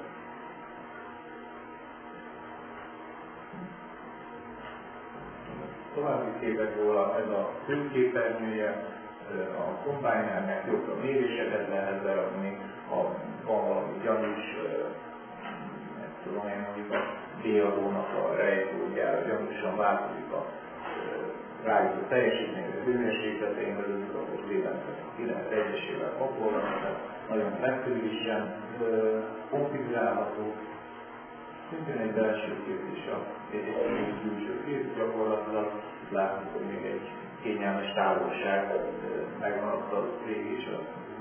További képek róla, ez a főképernyője, a kombájnernek jobbra méréseket lehet berakni, ha van valami gyanús, nem tudom én mondjuk a D-adónak a rejtódjára gyanúsan változik a rájutó teljesítmény, a hőmérsékletén belül, akkor ki lehet egyesével pakolni, tehát nagyon flexibilisen konfigurálható. Szintén egy belső kép is egy külső kép, gyakorlatilag látjuk, hogy még egy kényelmes távolság megmaradt a rég és a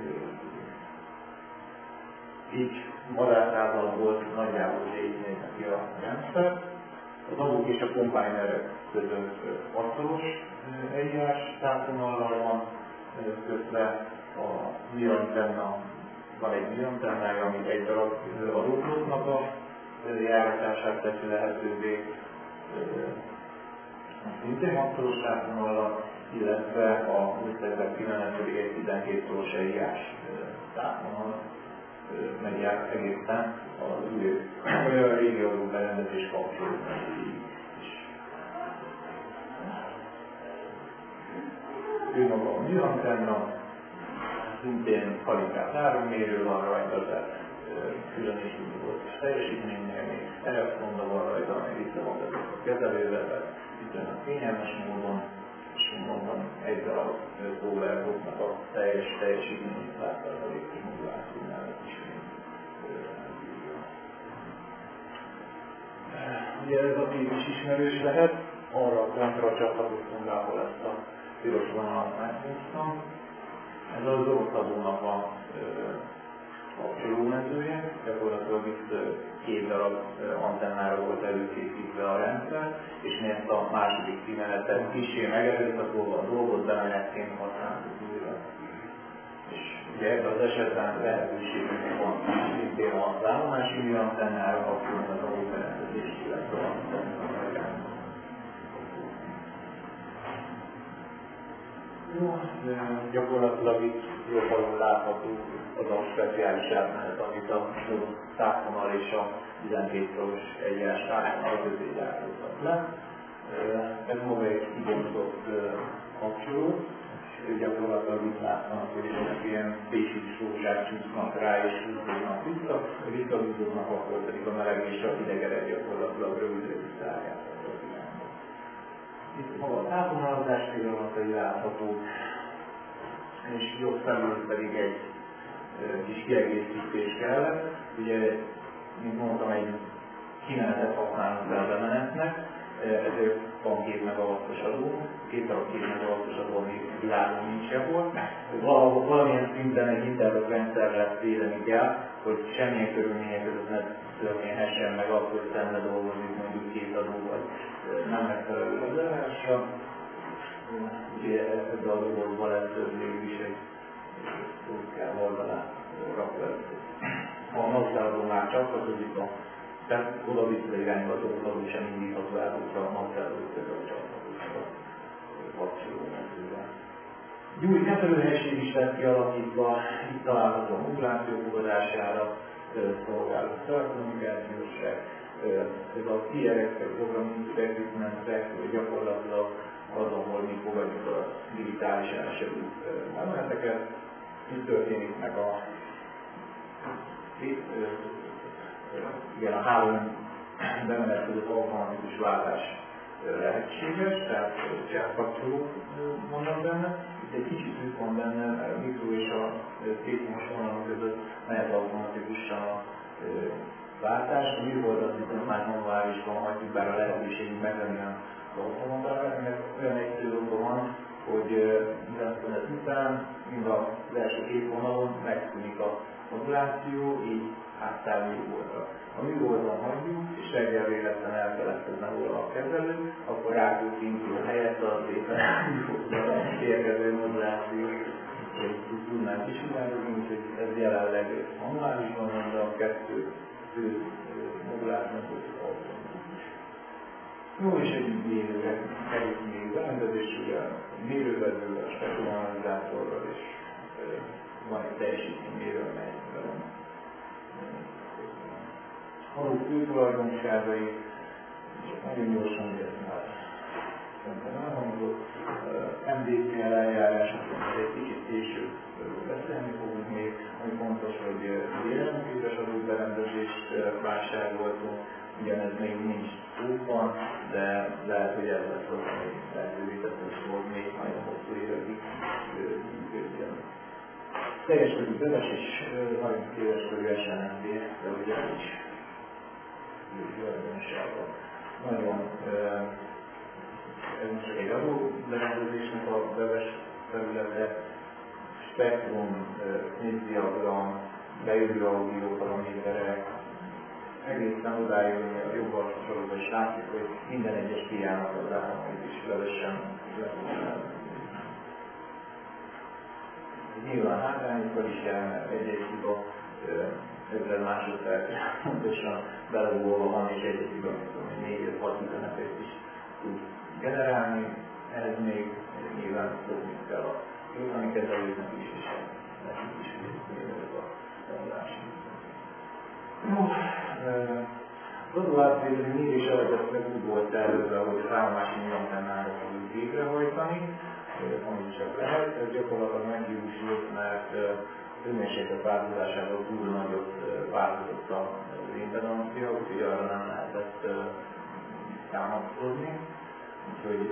így madártávol volt nagyjából így neki a rendszer. Az adók és a kombájnerek között asztalos eljárás távvonallal van, kötve a műantenna, van egy műantennája, ami egy darab adóknak a járatását teszi lehetővé, szintén 6-szoros távvonallal, illetve a összegzett kimenet pedig egy 12-szoros eljárás távvonal megy át egészen az új régi adóberendezés kapcsolódáig is. Ő maga a műantenna, szintén kalibrát árammérő van rajta, külön is volt teljesítménymérni, telefonda van rajta, ami visszavontatott a kezelővel, viszonylag kényelmes módon, és mondom, egy darab Powerbooknak a teljes teljesítményét 100%-os moduláció mellett is ugye ez a típ is ismerős lehet, arra a pontra csatlakoztunk, ahol ezt a piros vonalat meghúztam. Ez az oroszadónak a kapcsolómezője, gyakorlatilag itt 2 darab antennára volt előkészítve a rendszer, és mi ezt a második kimenetet kissé megerőszakolva a dolgot bemenetként használtuk újra. És ugye ebben az esetben lehetőségünk van szintén az állomási műantennára kapcsolódni az adóberendezést, illetve a gyakorlatilag itt jobban látható az a speciális átmenet, amit a távvonal és a 12-szoros eljárás távvonal közé gyártottak le. Ez maga egy kibontott kapcsoló, és gyakorlatilag itt látnak, hogy ezek ilyen pési sózsák csúsznak rá és húzódnak vissza, visszahúzódnak, akkor pedig a meleg és a hideg ered gyakorlatilag rövidre visszaállják. Itt maga a távvonalazás pillanatai látható, és jobb felül pedig egy kis kiegészítés kellett. Ugye, mint mondtam, egy kimenetet használunk fel a bemenetnek, ezért van 2 megawattos adó, 2 megawattos adó, ami világon nincs sehol. Valamilyen szinten egy internetrendszerre védeni kell, hogy semmilyen körülmények között ne történhessen meg akkor, hogy szembe dolgozik mondjuk 2 adó, vagy nem megfelelő az elásra. Ugye ebbe a dolgozva lesz végül is egy kell oldalát rakva. Ha a napszáradó már csatlakozik, tehát oda vissza irányba az oldalú sem indítható el, hogyha a napszáradó közül csatlakozik a kapcsolómezővel. Egy új kezelőhelység is lett kialakítva, itt található a moduláció fogadására szolgáló telekommunikációság, ez a TRX, a Programming Equipment Track, gyakorlatilag az, ahol mi fogadjuk a digitális elsőbb bemeneteket. Itt történik meg a hálón bemenet között automatikus váltás lehetséges, tehát csátkapcsolók vannak benne. Itt egy kicsit szűk van benne, mert a mikro és a tétmos vonalak között mehet automatikusan a váltás. A műholdat viszont már manuálisan hagyjuk, bár a lehetőségünk megvenni az automatára. Ennek olyan egyszerű dolga van, hogy mindent után, mind az első 2 vonalon megszűnik a moduláció, így átszáll műholdra. A műholdon hagyjuk, és reggel véletlen elfeledkezne róla a kezelő, akkor rákócintjuk a helyett az éppen műholdra érkező moduláció, hogy tudnánk kisugározni, úgyhogy ez jelenleg manuálisan van, de a 2 fő modulációt automatikus. Jó, és egy mérőre került még berendezés, ugye mérővezővel, a spektrumanalyzátorral, és van egy teljesítménymérő, amelyben van. Haló fő tulajdonságai, csak nagyon gyorsan értem át. Szerintem elhangzott. MDCL eljárásokon egy kicsit később beszélni fogunk még, ami fontos, hogy jelentékes adóberendezést vásároltunk, ugyanez még nincs útban, de lehet, hogy ez lesz az, ami lehetővé teszi, hogy még nagyon hosszú évekig működjön. Teljes körű beves és nagyon széles körű SNMP, de ugye is tulajdonsága. Nagyon, ez most egy adóberendezésnek a beves területe, spektrum, szintdiagram, bejövő audio paraméterek, egészen odájönni a jobb alsó sorokba is látszik, hogy minden egyes piának az államait is levesen lehetően. Nyilván hátrányokkal is jár, mert egy hiba 50 másodperc pontosan belegolva van, és egy hiba 4-6 üzenetet is tud generálni. Ehhez még nyilván tudni kell a jótani kezelőknek is, és nekik is a tanulási. Az adóátvételi mérés eredetileg úgy volt tervezve, hogy számolási nyilantennára fogjuk végrehajtani, amit csak lehet. Ez gyakorlatilag megjósult, mert hőmérséklet változásával túl nagyot változott az impedancia, úgyhogy arra nem lehetett támaszkodni. Úgyhogy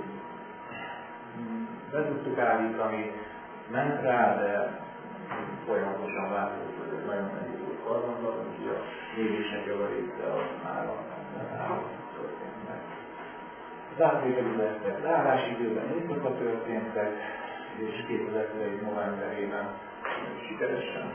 be tudtuk állítani, ment rá, de folyamatosan változott, hogy ez nagyon nehéz volt karbantartani, úgyhogy a mérések javarésze az már történt meg. Az átvételi lesztek leállási időben éjszaka történtek, és 2001 novemberében sikeresen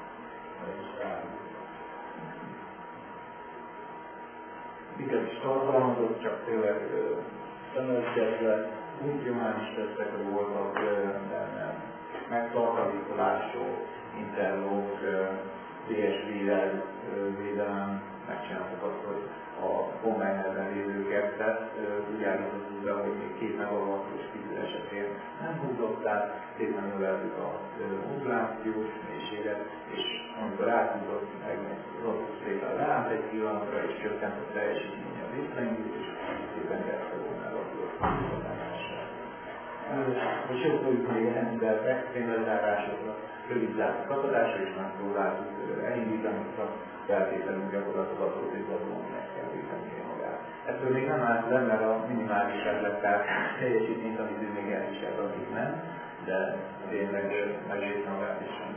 miket is tartalmazott, csak tényleg szemelkedve, funkcionális tesztek voltak benne, megtartalékolások, interlók, DSV-rel védelem, megcsináltuk azt, hogy a kombinerben lévő kertet úgy állítottuk be, hogy még 2 megalavatós fiző esetén nem húzották, szépen növeltük a modulációs mélységet, és amikor áthúzott meg az adott szépen leállt egy pillanatra, és csökkent a teljesítmény a részleindít, és szépen kezdte volna elapulott és jók még rendszer extrémlezárásokra, rövidzárt katadásra, és megpróbáltuk elindítani a feltételünk gyakorlatilag az, hogy azon meg kell vétenie magát. Ettől még nem állt le, mert a minimális reflektár teljesítményt, amit ő még elviselt, addig nem, de tényleg megvédte magát is sem.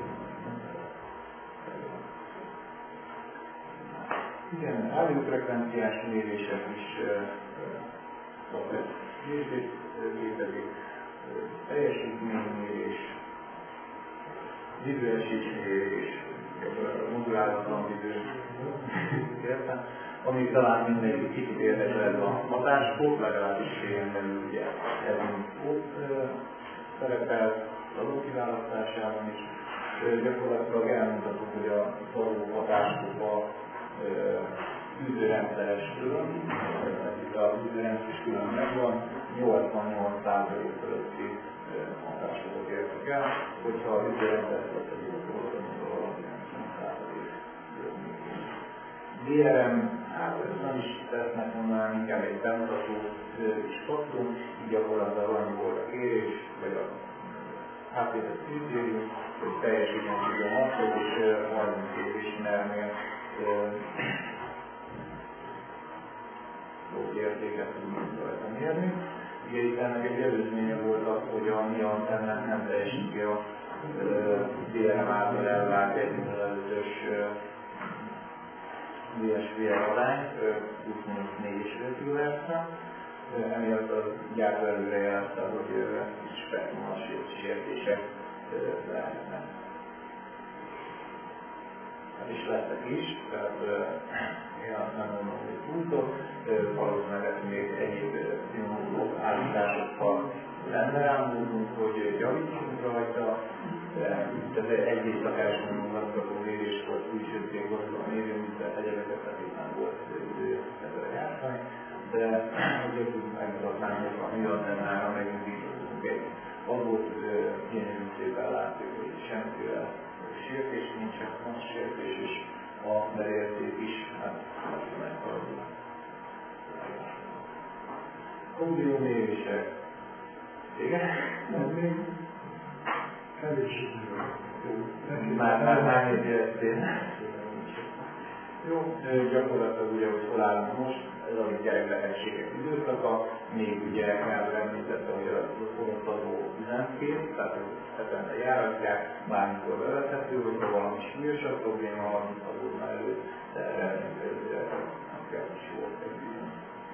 Igen, rádiófrekvenciás mérések is létezik, teljesítménymérés, időesítmérés, modulálatlan idő, ami talán mindegy kicsit érdekes ez a hatáskóp, legalábbis ilyen belül ugye ez ott szerepel az adó kiválasztásában is. Gyakorlatilag elmondhatók, hogy a adó hatáskópa űzőrendszeres külön, itt az űzőrendszeres külön megvan, 88% fölötti hatásokat értek el, hogyha az űzőrendszeres egy akkor 90%. DRM, hát ezt nem is tesznek mondanám, inkább egy bemutató spektrum, így gyakorlatilag annyi volt a kérés, vagy a átvétett kritérium, hogy teljesítmény 16 és 32 ismernél értéket tudunk rajta mérni. Ugye itt ennek egy előzménye volt az, hogy a mi antennák nem teljesíti a DRM által elvárt 1,5-ös DSV-re arányt, 24,5 kHz-re. Emiatt a gyártó előre jelezte, hogy spektrumos sértések lehetnek. És lettek is, tehát én azt nem mondom, hogy túltok, valószínűleg ezt még egyéb színmódok állításokkal lenne rámódunk, hogy javítsunk rajta, de egy éjszakás munkató mérés volt, külső céghozzá a mérőműszert, egyebeket, tehát itt nem volt idő ezzel játszani, de azért tudunk megmutatnánk, hogy a mi antennára megindítottunk egy adott gyönyörűségben látjuk, hogy semmiféle sértés nincsen, van sértés is, a belérték is, hát meghaladul. Audio mérések. Igen? Még kevés Már értél. Jó, gyakorlatilag ugye, hogy hol állunk most, ez a gyerekbetegségek időszaka, még ugye Károly említette, hogy az oroszadó üzenkép, tehát hetente járatják, bármikor bevethető, hogyha valami súlyosabb probléma van, mint azóta előtt, de remélhetőleg nem kell is jól tegyen.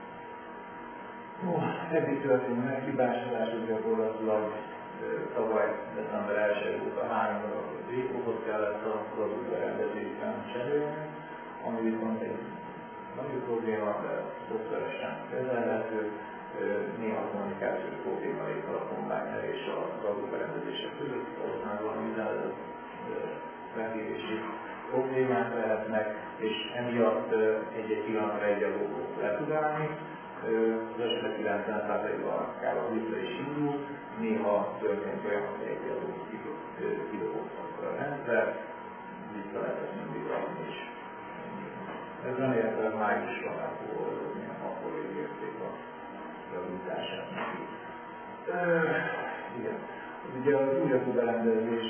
Eddig történő meghibásodás, hogy gyakorlatilag tavaly december 1 óta 3 darab végfokot kellett az adóberendezésben cserélni, ami viszont egy nagy probléma, de szoftveresen kezelhető, néha kommunikációs probléma létre a kombájner és az adóberendezések között, valószínűleg valami üzenetet felhívési problémák lehetnek, és emiatt egy-egy pillanatra egy adóból le tud állni. Az esetek 90%-ban akár az vissza is indul, néha történt olyan, hogy egy adó kidobott a rendszer, vissza lehet ezt mindig adni is. Ez remélhetőleg májusra már fog oldódni, akkor érték a javítását neki. Igen. Ugye az új adóberendezés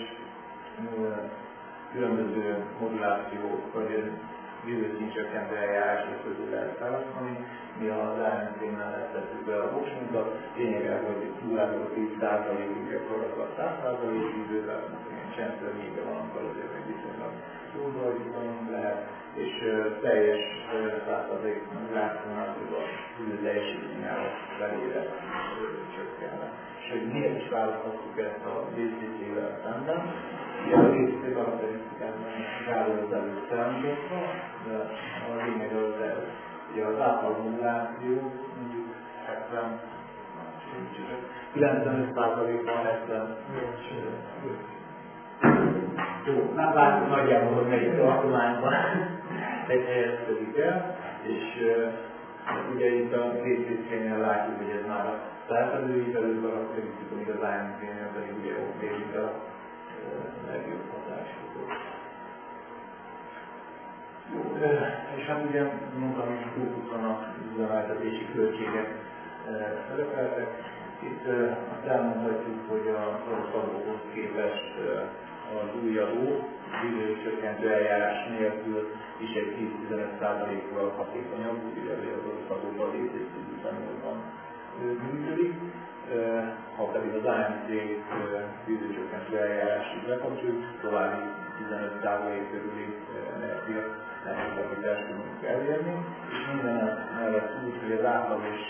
különböző modulációk, vagy jövőszíncsökkentő eljárások közül lehet választani. Mi az AMC-nál tettük be a voksunkat, lényegel, hogy 0-10%-ig gyakorlatilag 100% idővel, ilyen csendszörnyébe van, akkor azért meg viszonylag jól dolgozunk lehet, és teljes 100% modulációnál tud a idő teljesítményához felére csökkenve. És hogy miért is választottuk ezt a DCC-vel szemben? Ugye a DCC karakterisztikában ráról előtt számítotva, de a lényeg az, hogy az átlag moduláció mondjuk 95%-ban 75. Jó, már látjuk nagyjából, hogy melyik tartományban helyezkedik el, és ugye itt a DCC-nél látjuk, hogy ez már a felfelőítelő karakterisztika, míg az AMC-nél pedig ugye ott érik a legjobb hatásokat. Jó, és hát ugye mondtam, hogy fókuszon a üzemeltetési költségek szerepeltek. Itt azt elmondhatjuk, hogy az orosz adóhoz képest az új adó időcsökkentő eljárás nélkül is egy 10-15%-kal hatékonyabb, ugye az orosz adóban a DCC üzemben működik. Ha pedig az AMC időcsökkentő eljárásig lekapcsoljuk, további 15% körüli energiatámogatást tudunk elérni, és minden mellett úgy, hogy az átlagos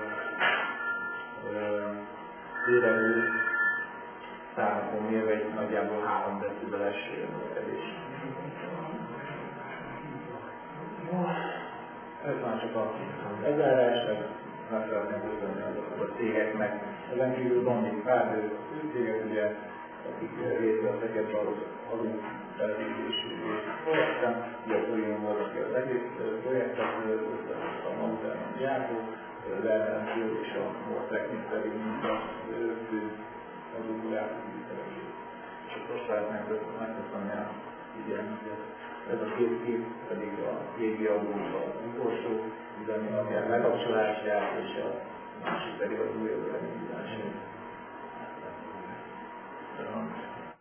érelő számokon mérve egy nagyjából 3 decibeles növekedés. Ez már csak az eljárás, meg szeretném köszönni azokat a cégeknek. Ezen kívül van még pár cégek, ugye, akik részt vettek ebben az adófelvétési projekten. Ugye a Torium volt, aki az egész projektet összehozta a Magdalena gyártó, Lerrenció és a Mortechnik pedig mint a fő adógulású ügyfelekét. És akkor most szeretném megköszönni a figyelmüket. Ez a két kép pedig a kégi adónak az utolsó üzemi alapján lekapcsolását, és a másik pedig az új adó elindítását.